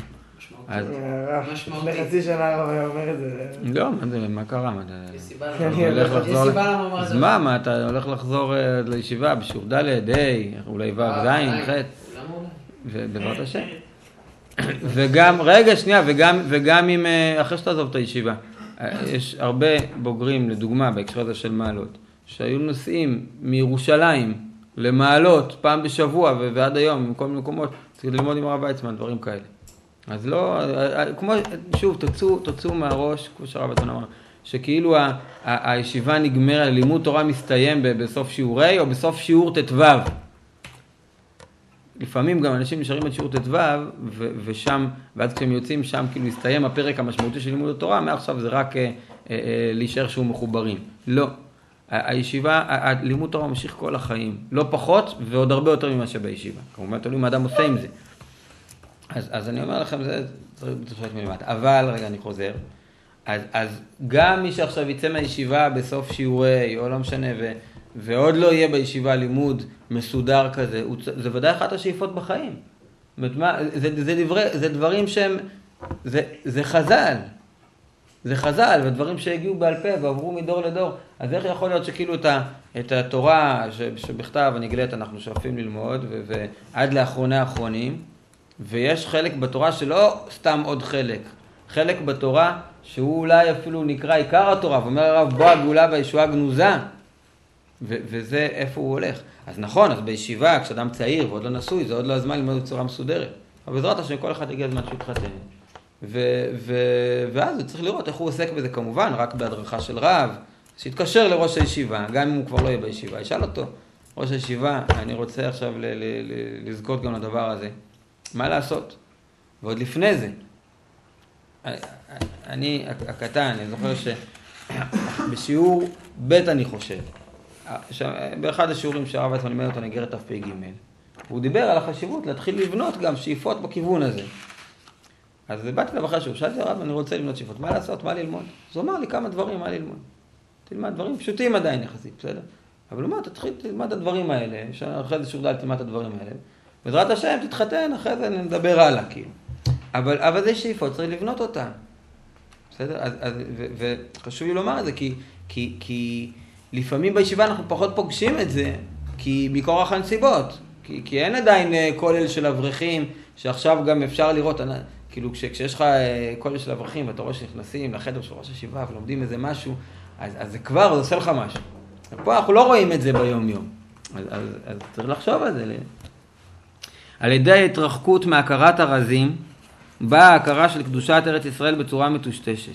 לפני חצי שנה הוא אומר את זה. לא, מה קרה? יש סיבה למה הוא אמר את זה. אז מה, מה, אתה הולך לחזור לישיבה בשיעור ד', ה', אולי ו', ז', ח', ובעזרת השם. וגם, רגע, שנייה, וגם אם, אחרי שאתה עזוב את הישיבה, יש הרבה בוגרים, לדוגמה, בהקשר הזה של מעלות, שהיו נוסעים מירושלים למעלות פעם בשבוע ועד היום, מכל מיני מקומות, צריך ללמוד עם הרב ויצמן, דברים כאלה. אז לא, כמו, שוב, תוצאו, תוצאו מהראש, כמו שהרב ויצמן אמר, שכאילו ה, ה, הישיבה נגמרת, לימוד תורה מסתיים בסוף שיעורי או בסוף שיעור ט"ו. לפעמים גם אנשים נשארים עד שיעור ט"ו, ושם, ואז כשהם יוצאים שם, כאילו מסתיים הפרק המשמעותי של לימוד התורה, מעכשיו זה רק אה, אה, להישאר שהוא מחוברים. לא. הישיבה, הלימוד תורה ממשיך כל החיים. לא פחות ועוד הרבה יותר ממה שבישיבה. כמובן, תלוי מה אדם עושה עם זה. אז, אז אני אומר לכם, זה צריך בתושבת מלמטה. אבל, רגע, אני חוזר. אז, אז גם מי שעכשיו יצא מהישיבה בסוף שיעורי, או לא משנה, ו, ועוד לא יהיה בישיבה לימוד מסודר כזה, זה ודאי אחת השאיפות בחיים. זה, זה, דברי, זה דברים שהם, זה, זה חז"ל. זה חז"ל, ודברים שהגיעו בעל פה ועברו מדור לדור. אז איך יכול להיות שכאילו את, ה, את התורה ש, שבכתב הנגלית אנחנו שואפים ללמוד, ו, ועד לאחרוני האחרונים, ויש חלק בתורה שלא סתם עוד חלק, חלק בתורה שהוא אולי אפילו נקרא עיקר התורה, ואומר הרב בוא הגאולה והישועה גנוזה, ו, וזה איפה הוא הולך. אז נכון, אז בישיבה, כשאדם צעיר ועוד לא נשוי, זה עוד לא הזמן ללמוד בצורה מסודרת. אבל בעזרת השם כל אחד יגיע הזמן שיתחתן. ו- ו- ואז הוא צריך לראות איך הוא עוסק בזה כמובן, רק בהדרכה של רב, שיתקשר לראש הישיבה, גם אם הוא כבר לא יהיה בישיבה, ישאל אותו, ראש הישיבה, אני רוצה עכשיו ל- ל- ל- לזכות גם לדבר הזה, מה לעשות? ועוד לפני זה, אני הקטן, אני זוכר שבשיעור ב' אני חושב, באחד השיעורים שהרב עצמן לימד אותו נגרת תפ"ג, הוא דיבר על החשיבות להתחיל לבנות גם שאיפות בכיוון הזה. אז באתי לו אחרי שהוא, שאלתי הרב, אני רוצה לבנות שאיפות, מה לעשות, מה ללמוד? אז הוא אמר לי כמה דברים, מה ללמוד. תלמד דברים פשוטים עדיין יחסית, בסדר? אבל הוא אמר, תתחיל, תלמד את הדברים האלה, אחרי זה שורדל, תלמד את הדברים האלה. בעזרת השם, תתחתן, אחרי זה נדבר הלאה, כאילו. אבל, אבל זה שאיפות, צריך לבנות אותן. בסדר? אז, אז, ו, ו, וחשוב לי לומר את זה, כי, כי, כי לפעמים בישיבה אנחנו פחות פוגשים את זה, כי מכורח הנסיבות. כי, כי אין עדיין כולל של אברכים, שעכשיו גם אפשר לראות, כאילו כש, כשיש לך כולל של אברכים, ואתה רואה שנכנסים לחדר של ראש הישיבה ולומדים איזה משהו, אז, אז זה כבר, זה עושה לך משהו. פה אנחנו לא רואים את זה ביום יום. אז, אז, אז צריך לחשוב על זה. על ידי ההתרחקות מהכרת הרזים, באה ההכרה של קדושת ארץ ישראל בצורה מטושטשת.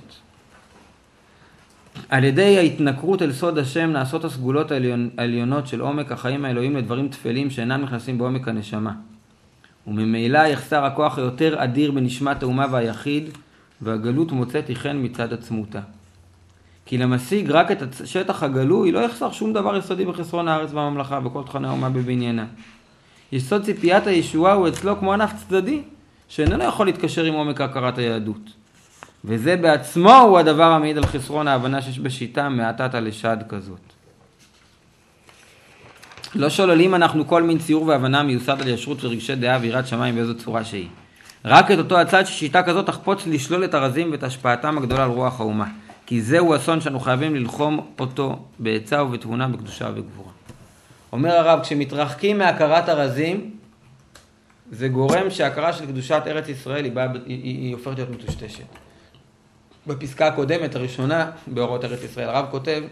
על ידי ההתנכרות אל סוד השם נעשות הסגולות העליונות של עומק החיים האלוהים לדברים תפלים שאינם נכנסים בעומק הנשמה. וממילא יחסר הכוח היותר אדיר בנשמת האומה והיחיד, והגלות מוצאת איכן מצד עצמותה. כי למשיג רק את השטח הגלוי לא יחסר שום דבר יסודי בחסרון הארץ והממלכה וכל תכני האומה בבניינה. יסוד ציפיית הישועה הוא אצלו כמו ענף צדדי, שאיננו יכול להתקשר עם עומק הכרת היהדות. וזה בעצמו הוא הדבר המעיד על חסרון ההבנה שיש בשיטה מעטת לשד כזאת. לא שוללים אנחנו כל מין ציור והבנה מיוסד על ישרות ורגשי דעה ויראת שמיים באיזו צורה שהיא. רק את אותו הצד ששיטה כזאת תחפוץ לשלול את הרזים ואת השפעתם הגדולה על רוח האומה. כי זהו אסון שאנו חייבים ללחום אותו בעצה ובתבונה בקדושה ובגבורה. אומר הרב, כשמתרחקים מהכרת הרזים, זה גורם שההכרה של קדושת ארץ ישראל היא, בא, היא, היא, היא הופכת להיות מטושטשת. בפסקה הקודמת, הראשונה, באורות ארץ ישראל, הרב כותב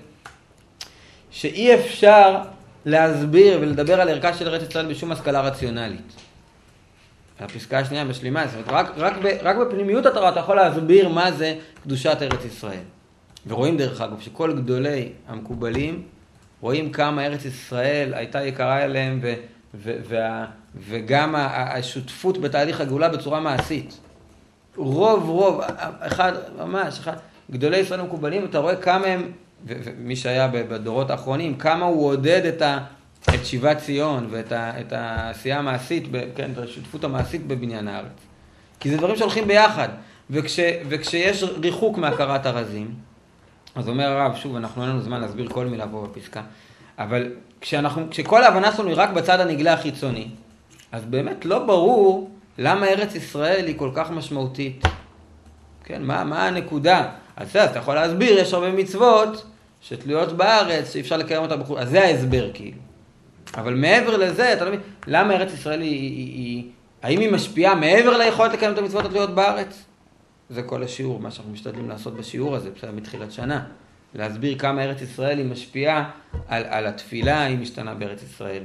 שאי אפשר להסביר ולדבר על ערכה של ארץ ישראל בשום השכלה רציונלית. הפסקה השנייה משלימה, זאת אומרת, רק, רק, ב, רק בפנימיות התורה אתה יכול להסביר מה זה קדושת ארץ ישראל. ורואים דרך אגב שכל גדולי המקובלים רואים כמה ארץ ישראל הייתה יקרה אליהם ו, ו, וה, וגם השותפות בתהליך הגאולה בצורה מעשית. רוב רוב, אחד ממש, אחד, גדולי ישראל המקובלים, אתה רואה כמה הם, ומי שהיה בדורות האחרונים, כמה הוא עודד את, ה, את שיבת ציון ואת ה, את העשייה המעשית, כן, את השותפות המעשית בבניין הארץ. כי זה דברים שהולכים ביחד. וכש, וכשיש ריחוק מהכרת הרזים, אז אומר הרב, שוב, אנחנו אין לנו זמן להסביר כל מילה פה בפסקה, אבל כשאנחנו, כשכל ההבנה שלנו היא רק בצד הנגלה החיצוני, אז באמת לא ברור למה ארץ ישראל היא כל כך משמעותית. כן, מה, מה הנקודה? אז אתה יכול להסביר, יש הרבה מצוות שתלויות בארץ, שאפשר לקיים אותה בחוץ, אז זה ההסבר כאילו. אבל מעבר לזה, אתה לא מבין, למה ארץ ישראל היא, היא, היא, האם היא משפיעה מעבר ליכולת לקיים את המצוות התלויות בארץ? זה כל השיעור, מה שאנחנו משתדלים לעשות בשיעור הזה, בסדר, מתחילת שנה. להסביר כמה ארץ ישראל היא משפיעה על, על התפילה, היא משתנה בארץ ישראל.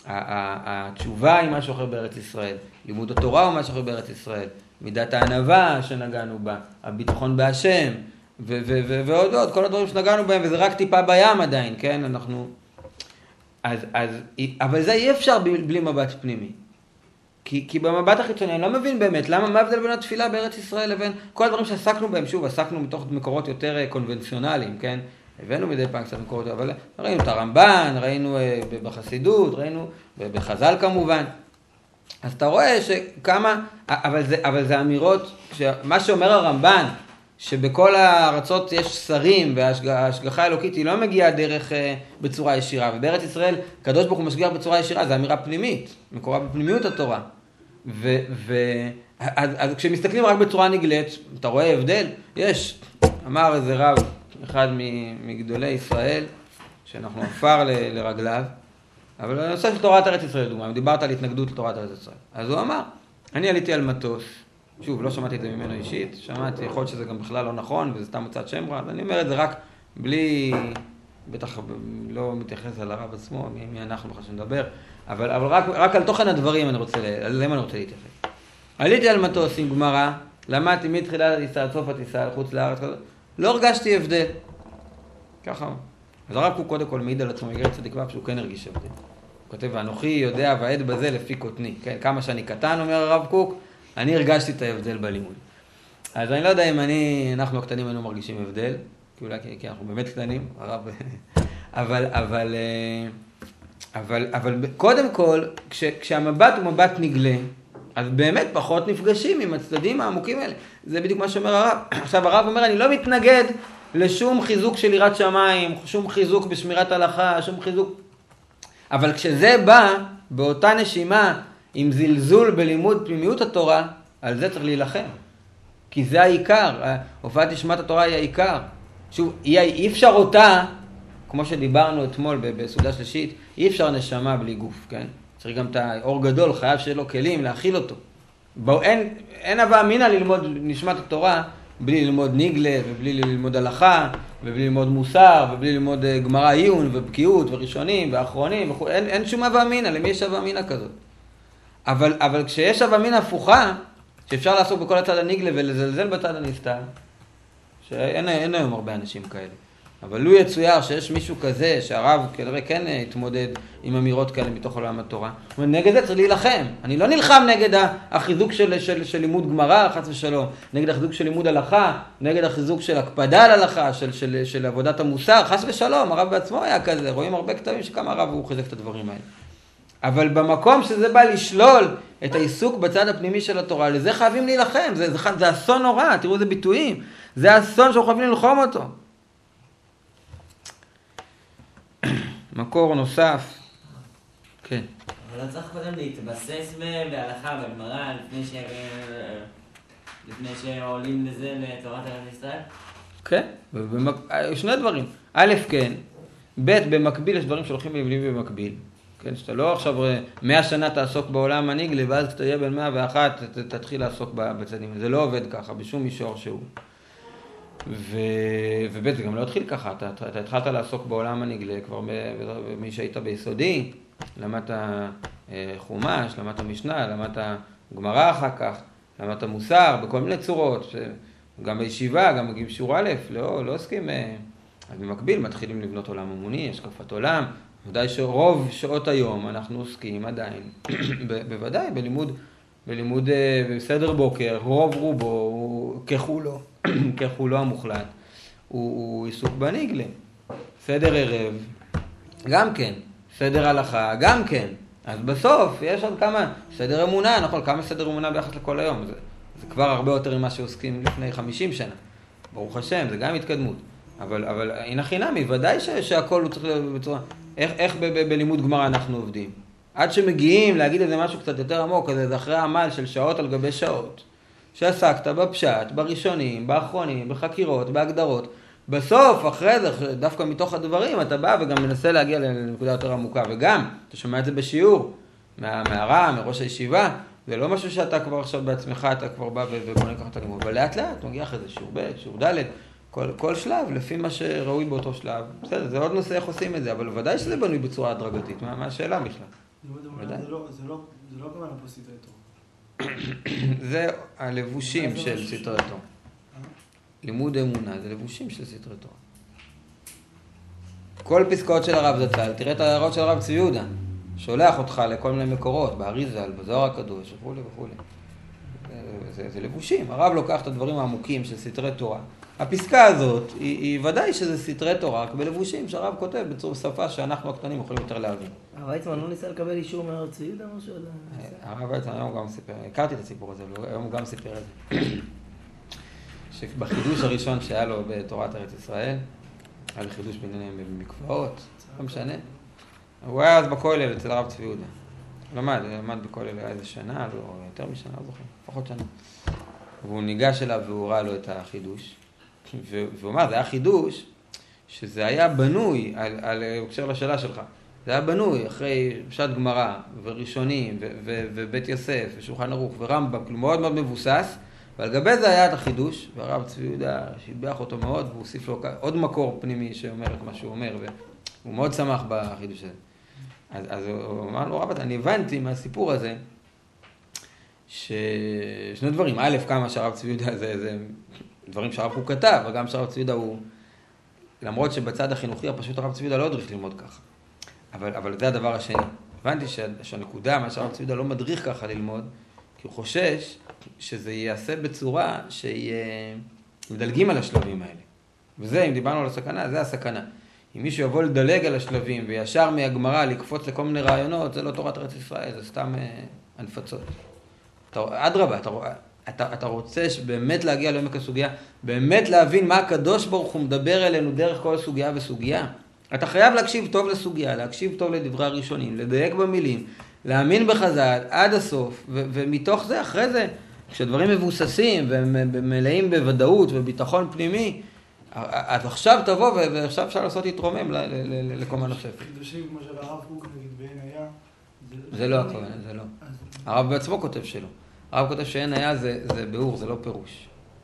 התשובה היא משהו אחר בארץ ישראל. לימוד התורה הוא משהו אחר בארץ ישראל. מידת הענווה שנגענו בה, הביטחון בהשם, ו- ו- ו- ועוד עוד, כל הדברים שנגענו בהם, וזה רק טיפה בים עדיין, כן? אנחנו... אז, אז, אבל זה אי אפשר בלי, בלי מבט פנימי. כי, כי במבט החיצוני, אני לא מבין באמת, למה מה הבדל בין התפילה בארץ ישראל לבין כל הדברים שעסקנו בהם, שוב, עסקנו מתוך מקורות יותר קונבנציונליים, כן? הבאנו מדי פעם קצת מקורות, אבל ראינו את הרמב"ן, ראינו בחסידות, ראינו בחז"ל כמובן. אז אתה רואה שכמה, אבל זה, אבל זה אמירות, מה שאומר הרמב"ן, שבכל הארצות יש שרים וההשגחה האלוקית היא לא מגיעה דרך בצורה ישירה, ובארץ ישראל הקדוש ברוך הוא משגיח בצורה ישירה, זו אמירה פנימית, מקורה בפנימיות התורה. ו, ו, אז, אז כשמסתכלים רק בצורה נגלית, אתה רואה הבדל? יש, אמר איזה רב, אחד מגדולי ישראל, שאנחנו עפר ל, לרגליו, אבל הנושא של תורת ארץ ישראל, דוגמה, דיברת על התנגדות לתורת ארץ ישראל. אז הוא אמר, אני עליתי על מטוס, שוב, לא שמעתי את זה ממנו אישית, שמעתי, יכול להיות שזה גם בכלל לא נכון, וזה סתם מצד שם רע, אני אומר את זה רק בלי, בטח לא מתייחס על הרב עצמו, מי, מי אנחנו בכלל שנדבר, אבל, אבל רק, רק על תוכן הדברים אני רוצה, על זה אני רוצה להתייחס. עליתי על מטוס עם גמרא, למדתי מתחילת הטיסה עד סוף הטיסה, חוץ לארץ, לא הרגשתי הבדל. ככה. אז הרב קוק קודם כל מעיד על עצמו, יגר צדיק ואף שהוא כן הרגיש הבדל. הוא כותב, ואנוכי יודע ועד בזה לפי קוטני. כן, כמה שאני קטן, אומר הרב קוק, אני הרגשתי את ההבדל בלימוד. אז אני לא יודע אם אני, אנחנו הקטנים היינו מרגישים הבדל, כי אולי כי אנחנו באמת קטנים, הרב, אבל, אבל, אבל, אבל קודם כל, כש, כשהמבט הוא מבט נגלה, אז באמת פחות נפגשים עם הצדדים העמוקים האלה. זה בדיוק מה שאומר הרב. עכשיו הרב אומר, אני לא מתנגד לשום חיזוק של יראת שמיים, שום חיזוק בשמירת הלכה, שום חיזוק. אבל כשזה בא, באותה נשימה, עם זלזול בלימוד פנימיות התורה, על זה צריך להילחם. כי זה העיקר, הופעת נשמת התורה היא העיקר. שוב, אי אפשר אותה, כמו שדיברנו אתמול בסעודה שלישית, אי אפשר נשמה בלי גוף, כן? צריך גם את האור גדול, חייב שיהיה לו כלים להכיל אותו. בוא, אין, אין הווה אמינא ללמוד נשמת התורה בלי ללמוד ניגלה, ובלי ללמוד הלכה, ובלי ללמוד מוסר, ובלי ללמוד גמרא עיון, ובקיאות, וראשונים, ואחרונים, וכו'. אין, אין שום הווה אמינא, למי יש הווה אמינא כזאת? אבל, אבל כשיש הווה אמינא הפוכה, שאפשר לעסוק בכל הצד הניגלה ולזלזל בצד הנסתר, שאין אין היום הרבה אנשים כאלה. אבל לו יצויר שיש מישהו כזה, שהרב כנראה כן התמודד עם אמירות כאלה מתוך עולם התורה, נגד זה צריך להילחם. אני לא נלחם נגד החיזוק של, של, של לימוד גמרא, חס ושלום, נגד החיזוק של לימוד הלכה, נגד החיזוק של הקפדה על הלכה, של, של, של עבודת המוסר, חס ושלום, הרב בעצמו היה כזה, רואים הרבה כתבים שכמה הרב הוא חיזק את הדברים האלה. אבל במקום שזה בא לשלול את העיסוק בצד הפנימי של התורה, לזה חייבים להילחם, זה, זה, זה אסון נורא, תראו איזה ביטויים, זה אסון שאנחנו חייבים ללחום אותו. מקור נוסף, כן. אבל לא צריך קודם להתבסס בהלכה בגמרא לפני, ש... לפני שעולים לזה לתורת ארץ ישראל? כן, במק... שני דברים. א', כן, ב', במקביל יש דברים שהולכים ובלים במקביל. כן, שאתה לא עכשיו מאה שנה תעסוק בעולם הניגלה, ואז כשאתה יהיה בין מאה ואחת תתחיל לעסוק בצדים. זה לא עובד ככה, בשום מישור שהוא. ו... וב' זה גם לא התחיל ככה, אתה, אתה התחלת לעסוק בעולם הניגלה כבר מי שהיית ביסודי, למדת חומש, למדת משנה, למדת גמרא אחר כך, למדת מוסר בכל מיני צורות, גם בישיבה, גם בגיל שיעור א', לא, לא עוסקים, אז במקביל מתחילים לבנות עולם אמוני, השקפת עולם, ודאי שרוב שעות היום אנחנו עוסקים עדיין, בוודאי בלימוד, בלימוד בסדר בוקר, רוב רובו, ככולו, ככולו המוחלט, הוא, הוא עיסוק בניגלה. סדר ערב, גם כן. סדר הלכה, גם כן. אז בסוף יש עוד כמה, סדר אמונה, נכון, כמה סדר אמונה ביחס לכל היום. זה, זה כבר הרבה יותר ממה שעוסקים לפני חמישים שנה. ברוך השם, זה גם התקדמות. אבל, אבל הנה חינמי, ודאי ש, שהכל הוא צריך להיות בצורה, איך, איך ב, ב, בלימוד גמרא אנחנו עובדים. עד שמגיעים להגיד איזה משהו קצת יותר עמוק, אז זה אחרי עמל של שעות על גבי שעות. שעסקת בפשט, בראשונים, באחרונים, בחקירות, בהגדרות. בסוף, אחרי זה, דווקא מתוך הדברים, אתה בא וגם מנסה להגיע לנקודה יותר עמוקה. וגם, אתה שומע את זה בשיעור, מה, מהר"ם, מראש הישיבה, זה לא משהו שאתה כבר עכשיו בעצמך, אתה כבר בא ובוא ניקח את הלימוד. אבל לאט לאט, מגיע אחרי זה שיעור ב', שיעור ד', כל, כל שלב, לפי מה שראוי באותו שלב. בסדר, זה עוד נושא איך עושים את זה, אבל ודאי שזה בנוי בצורה הדרגתית. מה, מה השאלה בכלל? זה לא כמובן פה סתרי תורה. זה הלבושים של סתרי תורה. לימוד אמונה זה לבושים של סתרי תורה. כל פסקאות של הרב זצ"ל, תראה את ההערות של הרב צבי יהודה, שולח אותך לכל מיני מקורות, באריז"ל, בזוהר הקדוש, וכו' וכו'. זה, זה, זה לבושים. הרב לוקח את הדברים העמוקים של סתרי תורה. הפסקה הזאת היא, היא ודאי שזה סתרי תורה, רק בלבושים שהרב כותב בצורה שפה שאנחנו הקטנים יכולים יותר להבין. הרב ויצמן לא ניסה לקבל אישור מהרב צבי יהודה משהו? הרב ויצמן היום גם סיפר, הכרתי את הסיפור הזה, אבל היום הוא גם סיפר את זה. שבחידוש הראשון שהיה לו בתורת ארץ ישראל, היה לו חידוש בעניינים במקוואות, לא משנה. הוא היה אז בכולל אצל הרב צבי יהודה. הוא למד, הוא למד בכולל איזה שנה, או יותר משנה, לא זוכר, פחות שנה. והוא ניגש אליו והוא ראה לו את החידוש. והוא אמר, זה היה חידוש שזה היה בנוי, על, על הקשר לשאלה שלך, זה היה בנוי אחרי פשט גמרא וראשונים ו- ו- ובית יוסף ושולחן ערוך ורמב"ם, כלומר מאוד מאוד מבוסס, ועל גבי זה היה את החידוש, והרב צבי יהודה שיבח אותו מאוד, והוא הוסיף לו עוד מקור פנימי שאומר את מה שהוא אומר, והוא מאוד שמח בחידוש הזה. אז, אז הוא אמר לו, רב, אני הבנתי מהסיפור הזה, ששני דברים, א', כמה שהרב צבי יהודה זה, זה דברים שהרב הוא כתב, וגם שהרב צבי יהודה הוא, למרות שבצד החינוכי פשוט הרב צבי יהודה לא הדריך ללמוד ככה. אבל, אבל זה הדבר השני. הבנתי שה, שהנקודה, מה שהרב צבי יהודה לא מדריך ככה ללמוד, כי הוא חושש שזה ייעשה בצורה שמדלגים על השלבים האלה. וזה, אם דיברנו על הסכנה, זה הסכנה. אם מישהו יבוא לדלג על השלבים וישר מהגמרא לקפוץ לכל מיני רעיונות, זה לא תורת ארץ ישראל, זה סתם אה, הנפצות. אדרבה, אתה, אתה, אתה רוצה באמת להגיע לעומק הסוגיה, באמת להבין מה הקדוש ברוך הוא מדבר אלינו דרך כל סוגיה וסוגיה. אתה חייב להקשיב טוב לסוגיה, להקשיב טוב לדברי הראשונים, לדייק במילים, להאמין בחז"ל עד הסוף, ו- ומתוך זה, אחרי זה, כשדברים מבוססים ומלאים בוודאות וביטחון פנימי, אז עכשיו תבוא ועכשיו אפשר לעשות להתרומם לקומה נוספת. חידושים כמו של הרב קוק נגיד בעין היה. זה לא הכוונה, זה לא. הרב בעצמו כותב שלא. הרב כותב שעין היה זה ביאור, זה לא פירוש.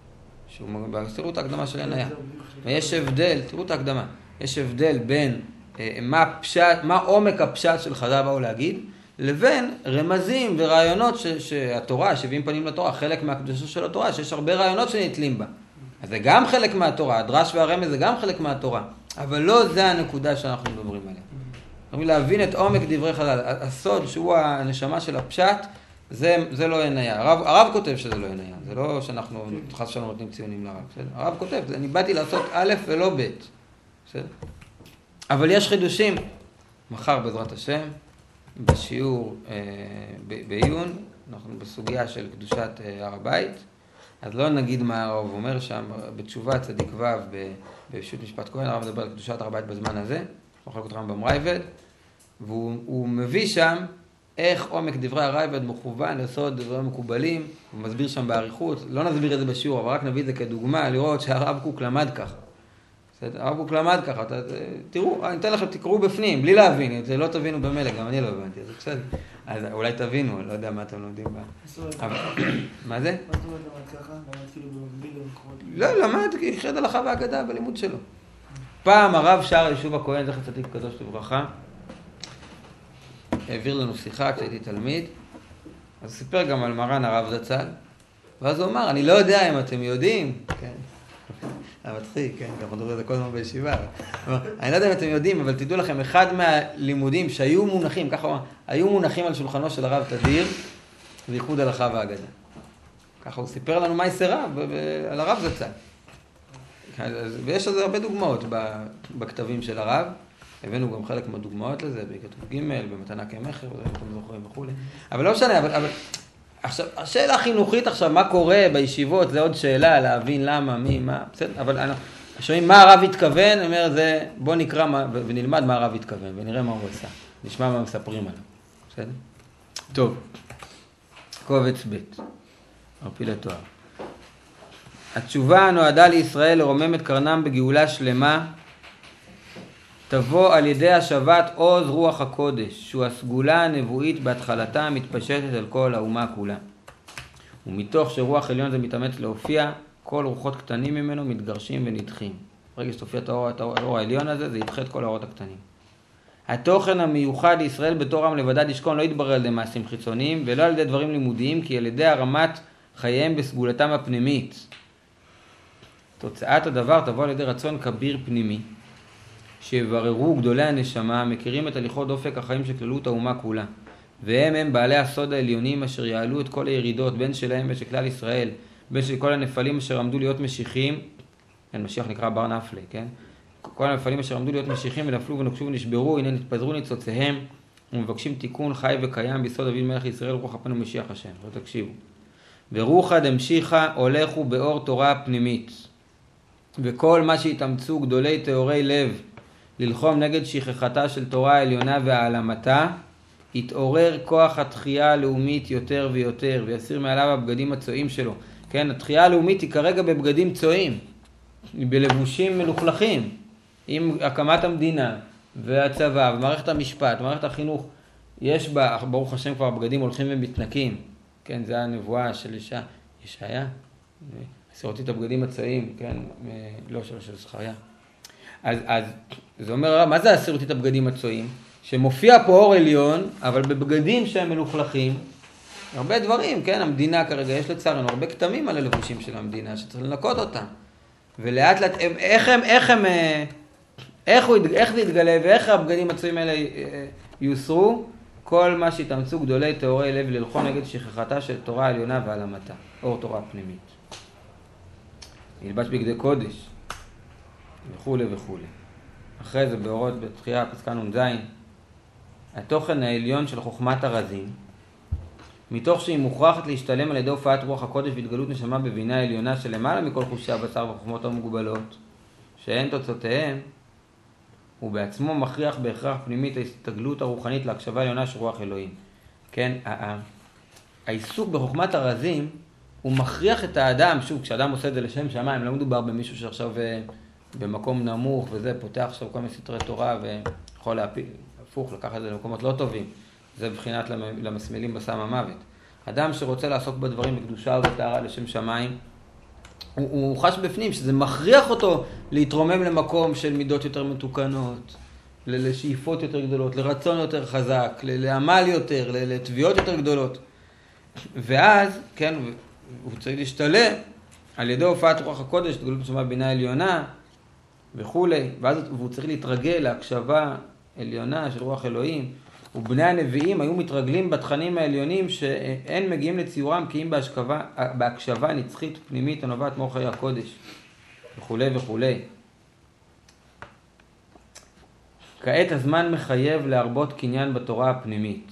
תראו את ההקדמה של עין היה. ויש הבדל, תראו את ההקדמה. יש הבדל בין מה פשט, מה עומק הפשט של חז"ל באו להגיד, לבין רמזים ורעיונות שהתורה, שבעים פנים לתורה, חלק מהקדושה של התורה, שיש הרבה רעיונות שנתלים בה. אז זה גם חלק מהתורה, הדרש והרמז זה גם חלק מהתורה, אבל לא זה הנקודה שאנחנו מדברים עליה. אנחנו להבין את עומק דברי חז"ל, הסוד שהוא הנשמה של הפשט, זה, זה לא עין היה. הרב, הרב כותב שזה לא עין היה, זה לא שאנחנו חס שלנו נותנים ציונים לרב, בסדר? הרב כותב, אני באתי לעשות א' ולא ב', בסדר? אבל יש חידושים, מחר בעזרת השם, בשיעור אה, בעיון, אנחנו בסוגיה של קדושת אה, הר הבית, אז לא נגיד מה הרב אומר שם, בתשובה צדיק ו' בשו"ת משפט כהן, הרב מדבר על קדושת הר הבית בזמן הזה, מחלקות רמב"ם רייבד, והוא מביא שם איך עומק דברי הרייבד מכוון לעשות דברים מקובלים, הוא מסביר שם בעריכות, לא נסביר את זה בשיעור, אבל רק נביא את זה כדוגמה, לראות שהרב קוק למד ככה. הרב קוק למד ככה, אתה, תראו, אני אתן לכם, תקראו בפנים, בלי להבין, את זה לא תבינו במלא, גם אני לא הבנתי, אז בסדר. אז אולי תבינו, אני לא יודע מה אתם לומדים בה. מה זה? מה זאת אומרת למד ככה? למד כאילו במקביל למקומות? לא, למד, יחד הלכה והגדה בלימוד שלו. פעם הרב שר יישוב הכהן, זכר צדיק קדוש לברכה, העביר לנו שיחה כשהייתי תלמיד, אז הוא סיפר גם על מרן הרב זצ"ל, ואז הוא אמר, אני לא יודע אם אתם יודעים, כן, המצחיק, כן, אנחנו מדברים על זה כל הזמן בישיבה, אני לא יודע אם אתם יודעים, אבל תדעו לכם, אחד מהלימודים שהיו מונחים, ככה הוא אמר, היו מונחים על שולחנו של הרב תדיר, זה ייחוד הלכה והגדה. ככה הוא סיפר לנו מה יסרה על הרב זצ"ל. ויש לזה הרבה דוגמאות בכתבים של הרב, הבאנו גם חלק מהדוגמאות לזה, בכתוב ג' במתנה כמכר, אתם זוכרים וכו'. אבל לא משנה, אבל, אבל עכשיו, השאלה החינוכית עכשיו, מה קורה בישיבות, זה עוד שאלה, להבין למה, מי, מה, בסדר? אבל אנחנו שומעים מה הרב התכוון, אני אומר, זה, בוא נקרא מה, ונלמד מה הרב התכוון, ונראה מה הוא עשה. נשמע מה מספרים עליו, בסדר? טוב, קובץ ב' ערפיל התואר. התשובה נועדה לישראל לרומם את קרנם בגאולה שלמה, תבוא על ידי השבת עוז רוח הקודש, שהוא הסגולה הנבואית בהתחלתה מתפשטת על כל האומה כולה. ומתוך שרוח עליון זה מתאמץ להופיע, כל רוחות קטנים ממנו מתגרשים ונדחים. ברגע שתופיע את האור, את האור העליון הזה, זה ידחה את כל האורות הקטנים. התוכן המיוחד לישראל בתור עם לבדד ישכון לא יתברר על ידי מעשים חיצוניים, ולא על ידי דברים לימודיים, כי על ידי הרמת חייהם בסגולתם הפנימית. תוצאת הדבר תבוא על ידי רצון כביר פנימי, שיבררו גדולי הנשמה, מכירים את הליכות דופק החיים שכללו את האומה כולה. והם הם בעלי הסוד העליונים אשר יעלו את כל הירידות, בין שלהם ושל כלל ישראל, בין של כל הנפלים אשר עמדו להיות משיחים, כן, משיח נקרא בר נפלי, כן? כל הנפלים אשר עמדו להיות משיחים ונפלו ונוקשו ונשברו, הנה נתפזרו ניצוציהם, ומבקשים תיקון חי וקיים ביסוד אביו מלך ישראל, רוח אפנו משיח השם. לא תקשיבו. ורוחא דמשיחא הולכו באור תורה פנימית. וכל מה שהתאמצו גדולי תאורי לב ללחום נגד שכחתה של תורה העליונה והעלמתה, יתעורר כוח התחייה הלאומית יותר ויותר, ויסיר מעליו הבגדים הצועים שלו. כן, התחייה הלאומית היא כרגע בבגדים צועים, בלבושים מלוכלכים. עם הקמת המדינה והצבא ומערכת המשפט, מערכת החינוך, יש בה, ברוך השם כבר הבגדים הולכים ומתנקים. כן, זה הנבואה של אישה, ישעיה, הסירותי את הבגדים הצועים, כן, לא של של זכריה. אז, אז זה אומר, מה זה הסירותי את הבגדים הצועים? שמופיע פה אור עליון, אבל בבגדים שהם מלוכלכים, הרבה דברים, כן, המדינה כרגע, יש לצערנו הרבה כתמים על הלבושים של המדינה, שצריך לנקות אותם. ולאט לאט, הם, איך הם, איך הם, איך, הוא, איך זה יתגלה, ואיך הבגדים הצועים האלה יוסרו? כל מה שהתאמצו גדולי תאורי לב ללחום נגד שכחתה של תורה העליונה והעלמתה, אור תורה פנימית. ילבש בגדי קודש, וכו' וכו'. אחרי זה באורות בתחייה, פסקה נ"ז, התוכן העליון של חוכמת הרזים, מתוך שהיא מוכרחת להשתלם על ידי הופעת רוח הקודש והתגלות נשמה בבינה העליונה שלמעלה מכל חושי הבשר וחוכמות המוגבלות, שהן תוצאותיהם, הוא בעצמו מכריח בהכרח פנימית ההסתגלות הרוחנית להקשבה עליונה של רוח אלוהים. כן, העיסוק בחוכמת הרזים, הוא מכריח את האדם, שוב, כשאדם עושה את זה לשם שמיים, לא מדובר במישהו שעכשיו במקום נמוך וזה, פותח עכשיו כל מיני סתרי תורה ויכול להפיל, הפוך, לקחת את זה למקומות לא טובים. זה בחינת למסמלים בסם המוות. אדם שרוצה לעסוק בדברים בקדושה ובטהרה לשם שמיים, הוא, הוא חש בפנים שזה מכריח אותו להתרומם למקום של מידות יותר מתוקנות, לשאיפות יותר גדולות, לרצון יותר חזק, לעמל יותר, לתביעות יותר גדולות. ואז, כן, הוא צריך להשתלם על ידי הופעת רוח הקודש, התגלות נשמה בבינה עליונה וכו'. ואז הוא צריך להתרגל להקשבה עליונה של רוח אלוהים. ובני הנביאים היו מתרגלים בתכנים העליונים שאין מגיעים לציורם כי אם בהשכבה, בהקשבה נצחית פנימית הנובעת מאור חיי הקודש וכו' וכו'. כעת הזמן מחייב להרבות קניין בתורה הפנימית.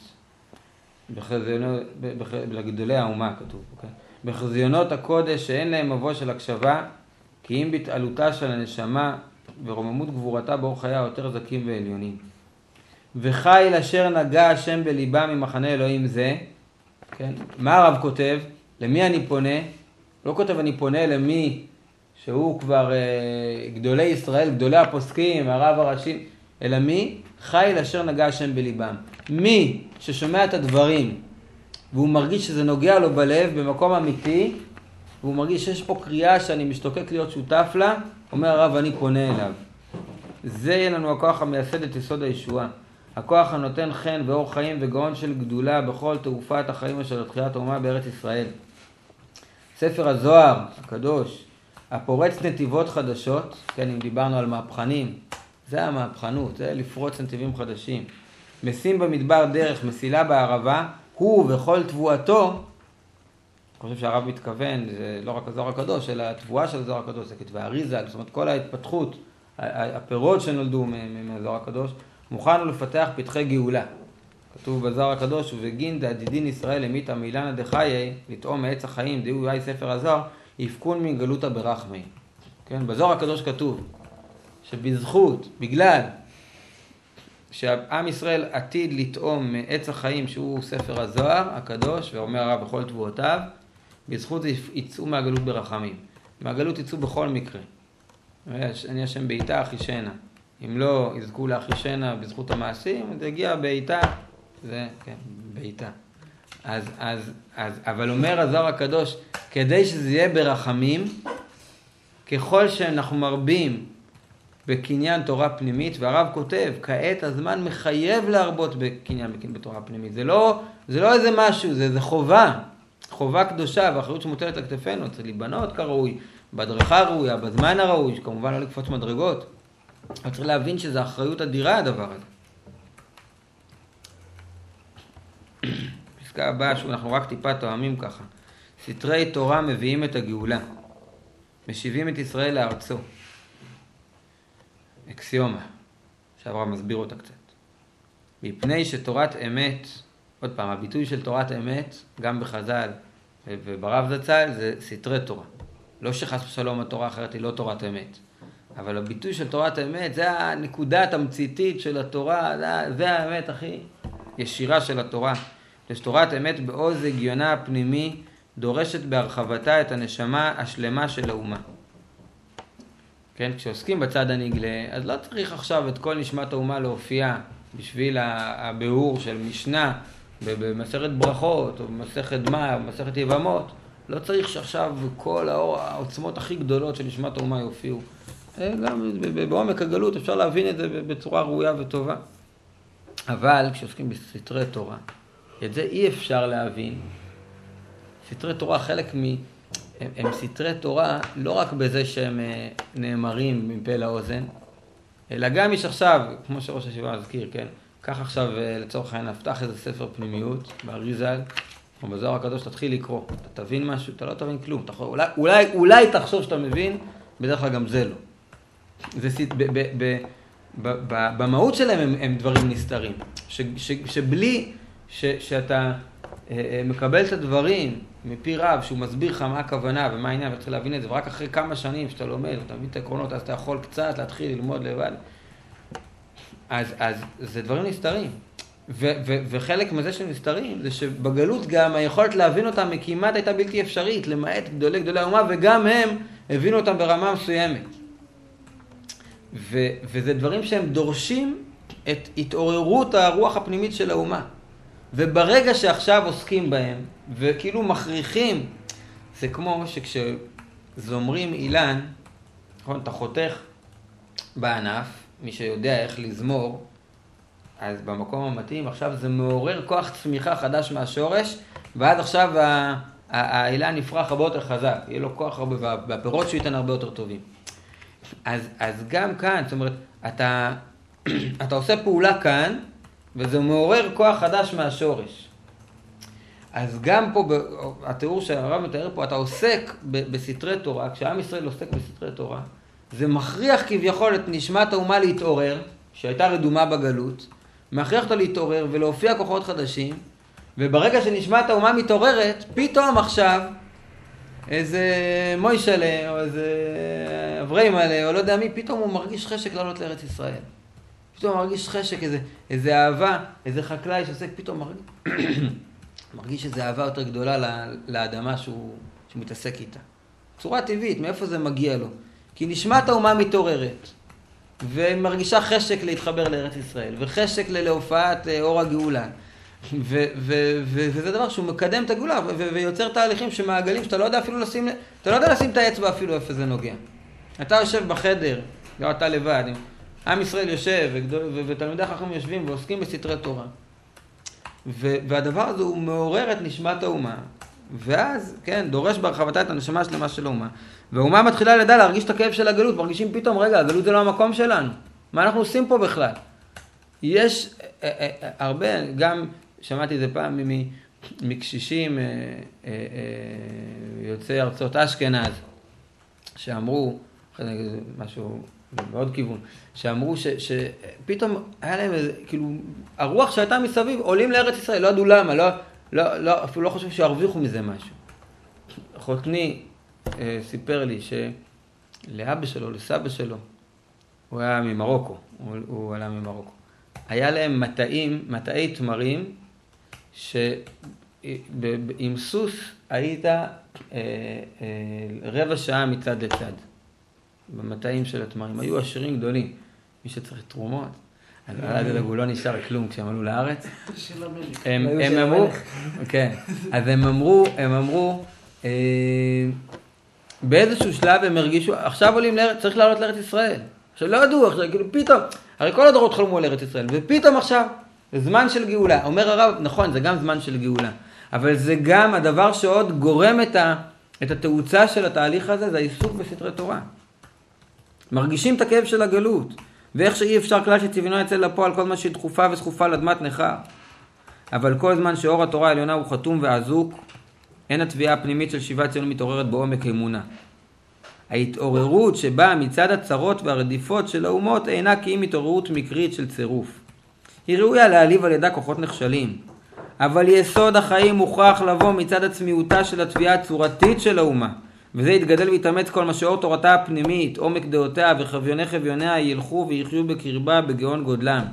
בגדולי האומה כתוב, אוקיי? בחזיונות הקודש שאין להם מבוא של הקשבה, כי אם בהתעלותה של הנשמה ורוממות גבורתה באור חייה יותר זקים ועליונים. וחיל אשר נגע השם בליבם ממחנה אלוהים זה, כן? מה הרב כותב? למי אני פונה? לא כותב אני פונה למי שהוא כבר אה, גדולי ישראל, גדולי הפוסקים, הרב הראשי, אלא מי? חיל אשר נגע השם בליבם. מי ששומע את הדברים והוא מרגיש שזה נוגע לו בלב במקום אמיתי, והוא מרגיש שיש פה קריאה שאני משתוקק להיות שותף לה, אומר הרב אני פונה אליו. זה יהיה לנו הכוח המייסד את יסוד הישועה. הכוח הנותן חן ואור חיים וגאון של גדולה בכל תעופת החיים אשר תחיית האומה בארץ ישראל. ספר הזוהר הקדוש, הפורץ נתיבות חדשות, כן, אם דיברנו על מהפכנים, זה המהפכנות, זה לפרוץ נתיבים חדשים. משים במדבר דרך, מסילה בערבה, הוא וכל תבואתו, אני חושב שהרב מתכוון, זה לא רק הזוהר הקדוש, אלא התבואה של הזוהר הקדוש, זה כתבי אריזה, זאת אומרת כל ההתפתחות, הפירות שנולדו מהזוהר הקדוש, מוכן לפתח פתחי גאולה. כתוב בזוהר הקדוש, ובגין דהדידין ישראל המית המילנה דחיי, לטעום מעץ החיים, דהיו יאי ספר הזוהר, יפקון מגלותה ברחמי. כן, בזוהר הקדוש כתוב, שבזכות, בגלל שעם ישראל עתיד לטעום מעץ החיים, שהוא ספר הזוהר הקדוש, ואומר הרב בכל תבואותיו, בזכות זה יצאו מהגלות ברחמים. מהגלות יצאו בכל מקרה. אני השם בעיתה אחישנה. אם לא יזכו לאחישנה בזכות המעשים, זה יגיע בעיתה, זה, כן, בעיתה. אז, אז, אז, אבל אומר הזוהר הקדוש, כדי שזה יהיה ברחמים, ככל שאנחנו מרבים בקניין תורה פנימית, והרב כותב, כעת הזמן מחייב להרבות בקניין בתורה פנימית. זה לא, זה לא איזה משהו, זה, זה חובה, חובה קדושה, והאחריות שמוטלת על כתפינו, צריך להיבנות כראוי, בהדרכה ראויה, בזמן הראוי, שכמובן לא לקפוץ מדרגות. אבל צריך להבין שזה אחריות אדירה הדבר הזה. פסקה הבאה, שאנחנו רק טיפה תואמים ככה. סתרי תורה מביאים את הגאולה. משיבים את ישראל לארצו. אקסיומה, שאברהם מסביר אותה קצת. מפני שתורת אמת, עוד פעם, הביטוי של תורת אמת, גם בחז"ל, וברב זצ"ל זה סתרי תורה. לא שחס ושלום התורה אחרת היא לא תורת אמת. אבל הביטוי של תורת אמת זה הנקודה התמציתית של התורה, זה, זה האמת הכי ישירה של התורה. שתורת אמת בעוז הגיונה הפנימי דורשת בהרחבתה את הנשמה השלמה של האומה. כן, כשעוסקים בצד הנגלה, אז לא צריך עכשיו את כל נשמת האומה להופיע בשביל הביאור של משנה במסכת ברכות או במסכת דמה או במסכת יבמות. לא צריך שעכשיו כל האור, העוצמות הכי גדולות של נשמת האומה יופיעו. גם בעומק הגלות אפשר להבין את זה בצורה ראויה וטובה. אבל כשעוסקים בסתרי תורה, את זה אי אפשר להבין. סתרי תורה חלק מ... הם, הם סתרי תורה לא רק בזה שהם נאמרים מפה לאוזן, אלא גם יש עכשיו, כמו שראש הישיבה הזכיר, כן? כך עכשיו לצורך העניין, נפתח איזה ספר פנימיות באריז"ל, או בזוהר הקדוש, תתחיל לקרוא. אתה תבין משהו, אתה לא תבין כלום. אתה יכול, אולי, אולי, אולי תחשוב שאתה מבין, בדרך כלל גם זה לא. זה ב, ב, ב, ב, ב, במהות שלהם הם, הם דברים נסתרים. ש, ש, שבלי ש, שאתה אה, מקבל את הדברים מפי רב, שהוא מסביר לך מה הכוונה ומה העניין, ואתה צריך להבין את זה, ורק אחרי כמה שנים שאתה לומד, אתה מבין את העקרונות, אז אתה יכול קצת להתחיל ללמוד לבד. אז, אז זה דברים נסתרים. ו, ו, וחלק מזה שהם נסתרים, זה שבגלות גם היכולת להבין אותם כמעט הייתה בלתי אפשרית, למעט גדולי גדולי האומה, וגם הם הבינו אותם ברמה מסוימת. ו, וזה דברים שהם דורשים את התעוררות הרוח הפנימית של האומה. וברגע שעכשיו עוסקים בהם, וכאילו מכריחים, זה כמו שכשזומרים אילן, נכון, אתה חותך בענף, מי שיודע איך לזמור, אז במקום המתאים, עכשיו זה מעורר כוח צמיחה חדש מהשורש, ואז עכשיו האילן נפרח הרבה יותר חזק, יהיה לו כוח הרבה, והפירות שהוא ייתן הרבה יותר טובים. אז, אז גם כאן, זאת אומרת, אתה, אתה עושה פעולה כאן, וזה מעורר כוח חדש מהשורש. אז גם פה, התיאור שהרב מתאר פה, אתה עוסק בסתרי תורה, כשעם ישראל עוסק בסתרי תורה, זה מכריח כביכול את נשמת האומה להתעורר, שהייתה רדומה בגלות, מכריח אותה להתעורר ולהופיע כוחות חדשים, וברגע שנשמת האומה מתעוררת, פתאום עכשיו, איזה מוישלה, או איזה אבריימלה, או לא יודע מי, פתאום הוא מרגיש חשק לעלות לארץ ישראל. פתאום הוא מרגיש חשק, איזה, איזה אהבה, איזה חקלאי שעוסק, פתאום מרגיש, מרגיש איזו אהבה יותר גדולה לאדמה שהוא, שהוא מתעסק איתה. צורה טבעית, מאיפה זה מגיע לו? כי נשמת האומה מתעוררת, ומרגישה חשק להתחבר לארץ ישראל, וחשק להופעת אור הגאולה. ו- ו- ו- וזה דבר שהוא מקדם את הגאולה, ו- ויוצר תהליכים שמעגלים, שאתה לא יודע אפילו לשים, אתה לא יודע לשים את האצבע אפילו איפה זה נוגע. אתה יושב בחדר, לא אתה לבד, עם ישראל יושב, וגדול, ו- ותלמידי חכמים יושבים ועוסקים בסתרי תורה. ו- והדבר הזה הוא מעורר את נשמת האומה, ואז, כן, דורש בהרחבתה את הנשמה השלמה של האומה. והאומה מתחילה לדע להרגיש את הכאב של הגלות, מרגישים פתאום, רגע, הגלות זה לא המקום שלנו. מה אנחנו עושים פה בכלל? יש אה, אה, אה, הרבה, גם שמעתי את זה פעם מקשישים אה, אה, אה, יוצאי ארצות אשכנז, שאמרו, משהו מאוד כיוון, שאמרו ש, שפתאום היה להם איזה, כאילו, הרוח שהייתה מסביב, עולים לארץ ישראל, לא ידעו למה, לא, לא, לא, אפילו לא חושב שהרוויחו מזה משהו. חותני אה, סיפר לי שלאבא שלו, לסבא שלו, הוא היה ממרוקו, הוא, הוא עלה ממרוקו. היה להם מטעים, מטעי תמרים, שעם סוס היית אה, אה, רבע שעה מצד לצד. במטעים של התמרים. היו עשירים גדולים. מי שצריך תרומות. אז הוא לא נשאר כלום כשהם עלו לארץ. של המלך. הם, הם אמרו, כן. אז הם אמרו, הם אמרו, אה, באיזשהו שלב הם הרגישו, עכשיו עולים לארץ, צריך לעלות לארץ ישראל. עכשיו לא ידעו, עכשיו, כאילו פתאום, הרי כל הדורות חלמו על ארץ ישראל, ופתאום עכשיו, זה זמן של גאולה. אומר הרב, נכון, זה גם זמן של גאולה, אבל זה גם הדבר שעוד גורם את, ה, את התאוצה של התהליך הזה, זה העיסוק בסתרי תורה. מרגישים את הכאב של הגלות, ואיך שאי אפשר כלל שציוונו יצא לפועל כל מה שהיא דחופה וסחופה לאדמת נכר. אבל כל זמן שאור התורה העליונה הוא חתום ועזוק, אין התביעה הפנימית של שיבת ציון מתעוררת בעומק אמונה. ההתעוררות שבאה מצד הצרות והרדיפות של האומות אינה כי אם התעוררות מקרית של צירוף. היא ראויה להעליב על ידה כוחות נכשלים. אבל יסוד החיים מוכרח לבוא מצד עצמיותה של התביעה הצורתית של האומה. וזה יתגדל ויתאמץ כל מה שאור תורתה הפנימית, עומק דעותיה וחביוני חביוניה ילכו ויחיו בקרבה בגאון גודלם.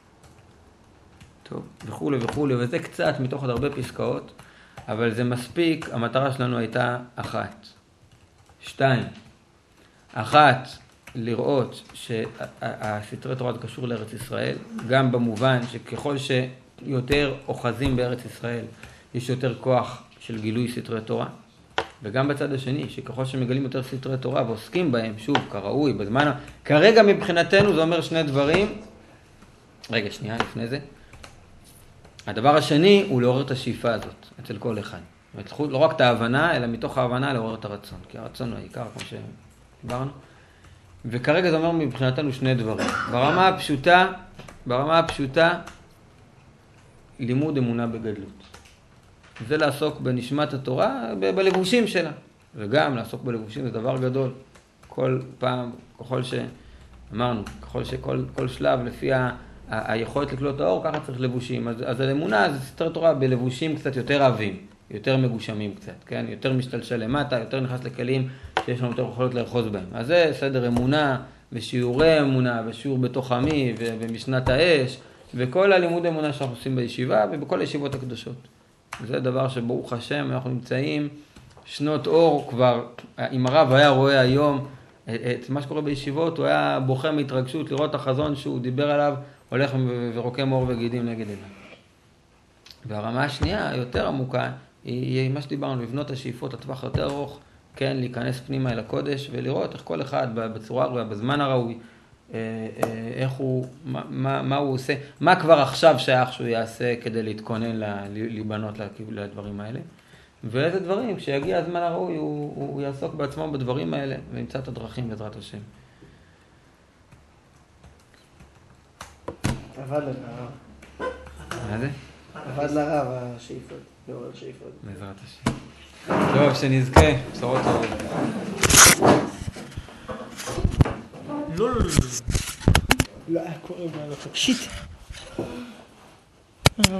טוב, וכו' וכו', וזה קצת מתוך עוד הרבה פסקאות, אבל זה מספיק, המטרה שלנו הייתה אחת. שתיים, אחת, לראות שהסתרי תורה זה קשור לארץ ישראל, גם במובן שככל שיותר אוחזים בארץ ישראל, יש יותר כוח של גילוי סתרי תורה, וגם בצד השני, שככל שמגלים יותר סתרי תורה ועוסקים בהם, שוב, כראוי, בזמן, כרגע מבחינתנו זה אומר שני דברים, רגע, שנייה, לפני זה, הדבר השני הוא לעורר את השאיפה הזאת, אצל כל אחד. לא רק את ההבנה, אלא מתוך ההבנה לעורר את הרצון, כי הרצון הוא העיקר, כמו שדיברנו. וכרגע זה אומר מבחינתנו שני דברים. ברמה הפשוטה, ברמה הפשוטה, לימוד אמונה בגדלות. זה לעסוק בנשמת התורה, ב- בלבושים שלה. וגם לעסוק בלבושים זה דבר גדול. כל פעם, ככל שאמרנו, ככל שכל כל שלב לפי ה... ה- היכולת לקלוט האור, ככה צריך לבושים. אז, אז האמונה זה סתר תורה בלבושים קצת יותר עבים, יותר מגושמים קצת, כן? יותר משתלשל למטה, יותר נכנס לכלים שיש לנו יותר יכולות לאחוז בהם. אז זה סדר אמונה ושיעורי אמונה ושיעור בתוך עמי ובמשנת האש וכל הלימוד אמונה שאנחנו עושים בישיבה ובכל הישיבות הקדושות. זה דבר שברוך השם אנחנו נמצאים שנות אור כבר, אם הרב היה רואה היום את מה שקורה בישיבות, הוא היה בוכה מהתרגשות לראות החזון שהוא דיבר עליו, הולך ורוקם אור וגידים נגד אליו. והרמה השנייה, יותר עמוקה, היא מה שדיברנו, לבנות השאיפות לטווח יותר ארוך, כן, להיכנס פנימה אל הקודש ולראות איך כל אחד בצורה הראויה, בזמן הראוי, איך הוא, מה, מה הוא עושה, מה כבר עכשיו שייך שהוא יעשה כדי להתכונן, להיבנות לדברים האלה. ואיזה דברים, כשיגיע הזמן הראוי, הוא, הוא, הוא יעסוק בעצמו בדברים האלה וימצא את הדרכים בעזרת השם. עבד לרב. מה זה? עבד לרב השאיפות, לעורר שאיפות. בעזרת השם. טוב, שנזכה, בשורות טובות. לא, לא, לא. לא, היה קורה בעל שיט.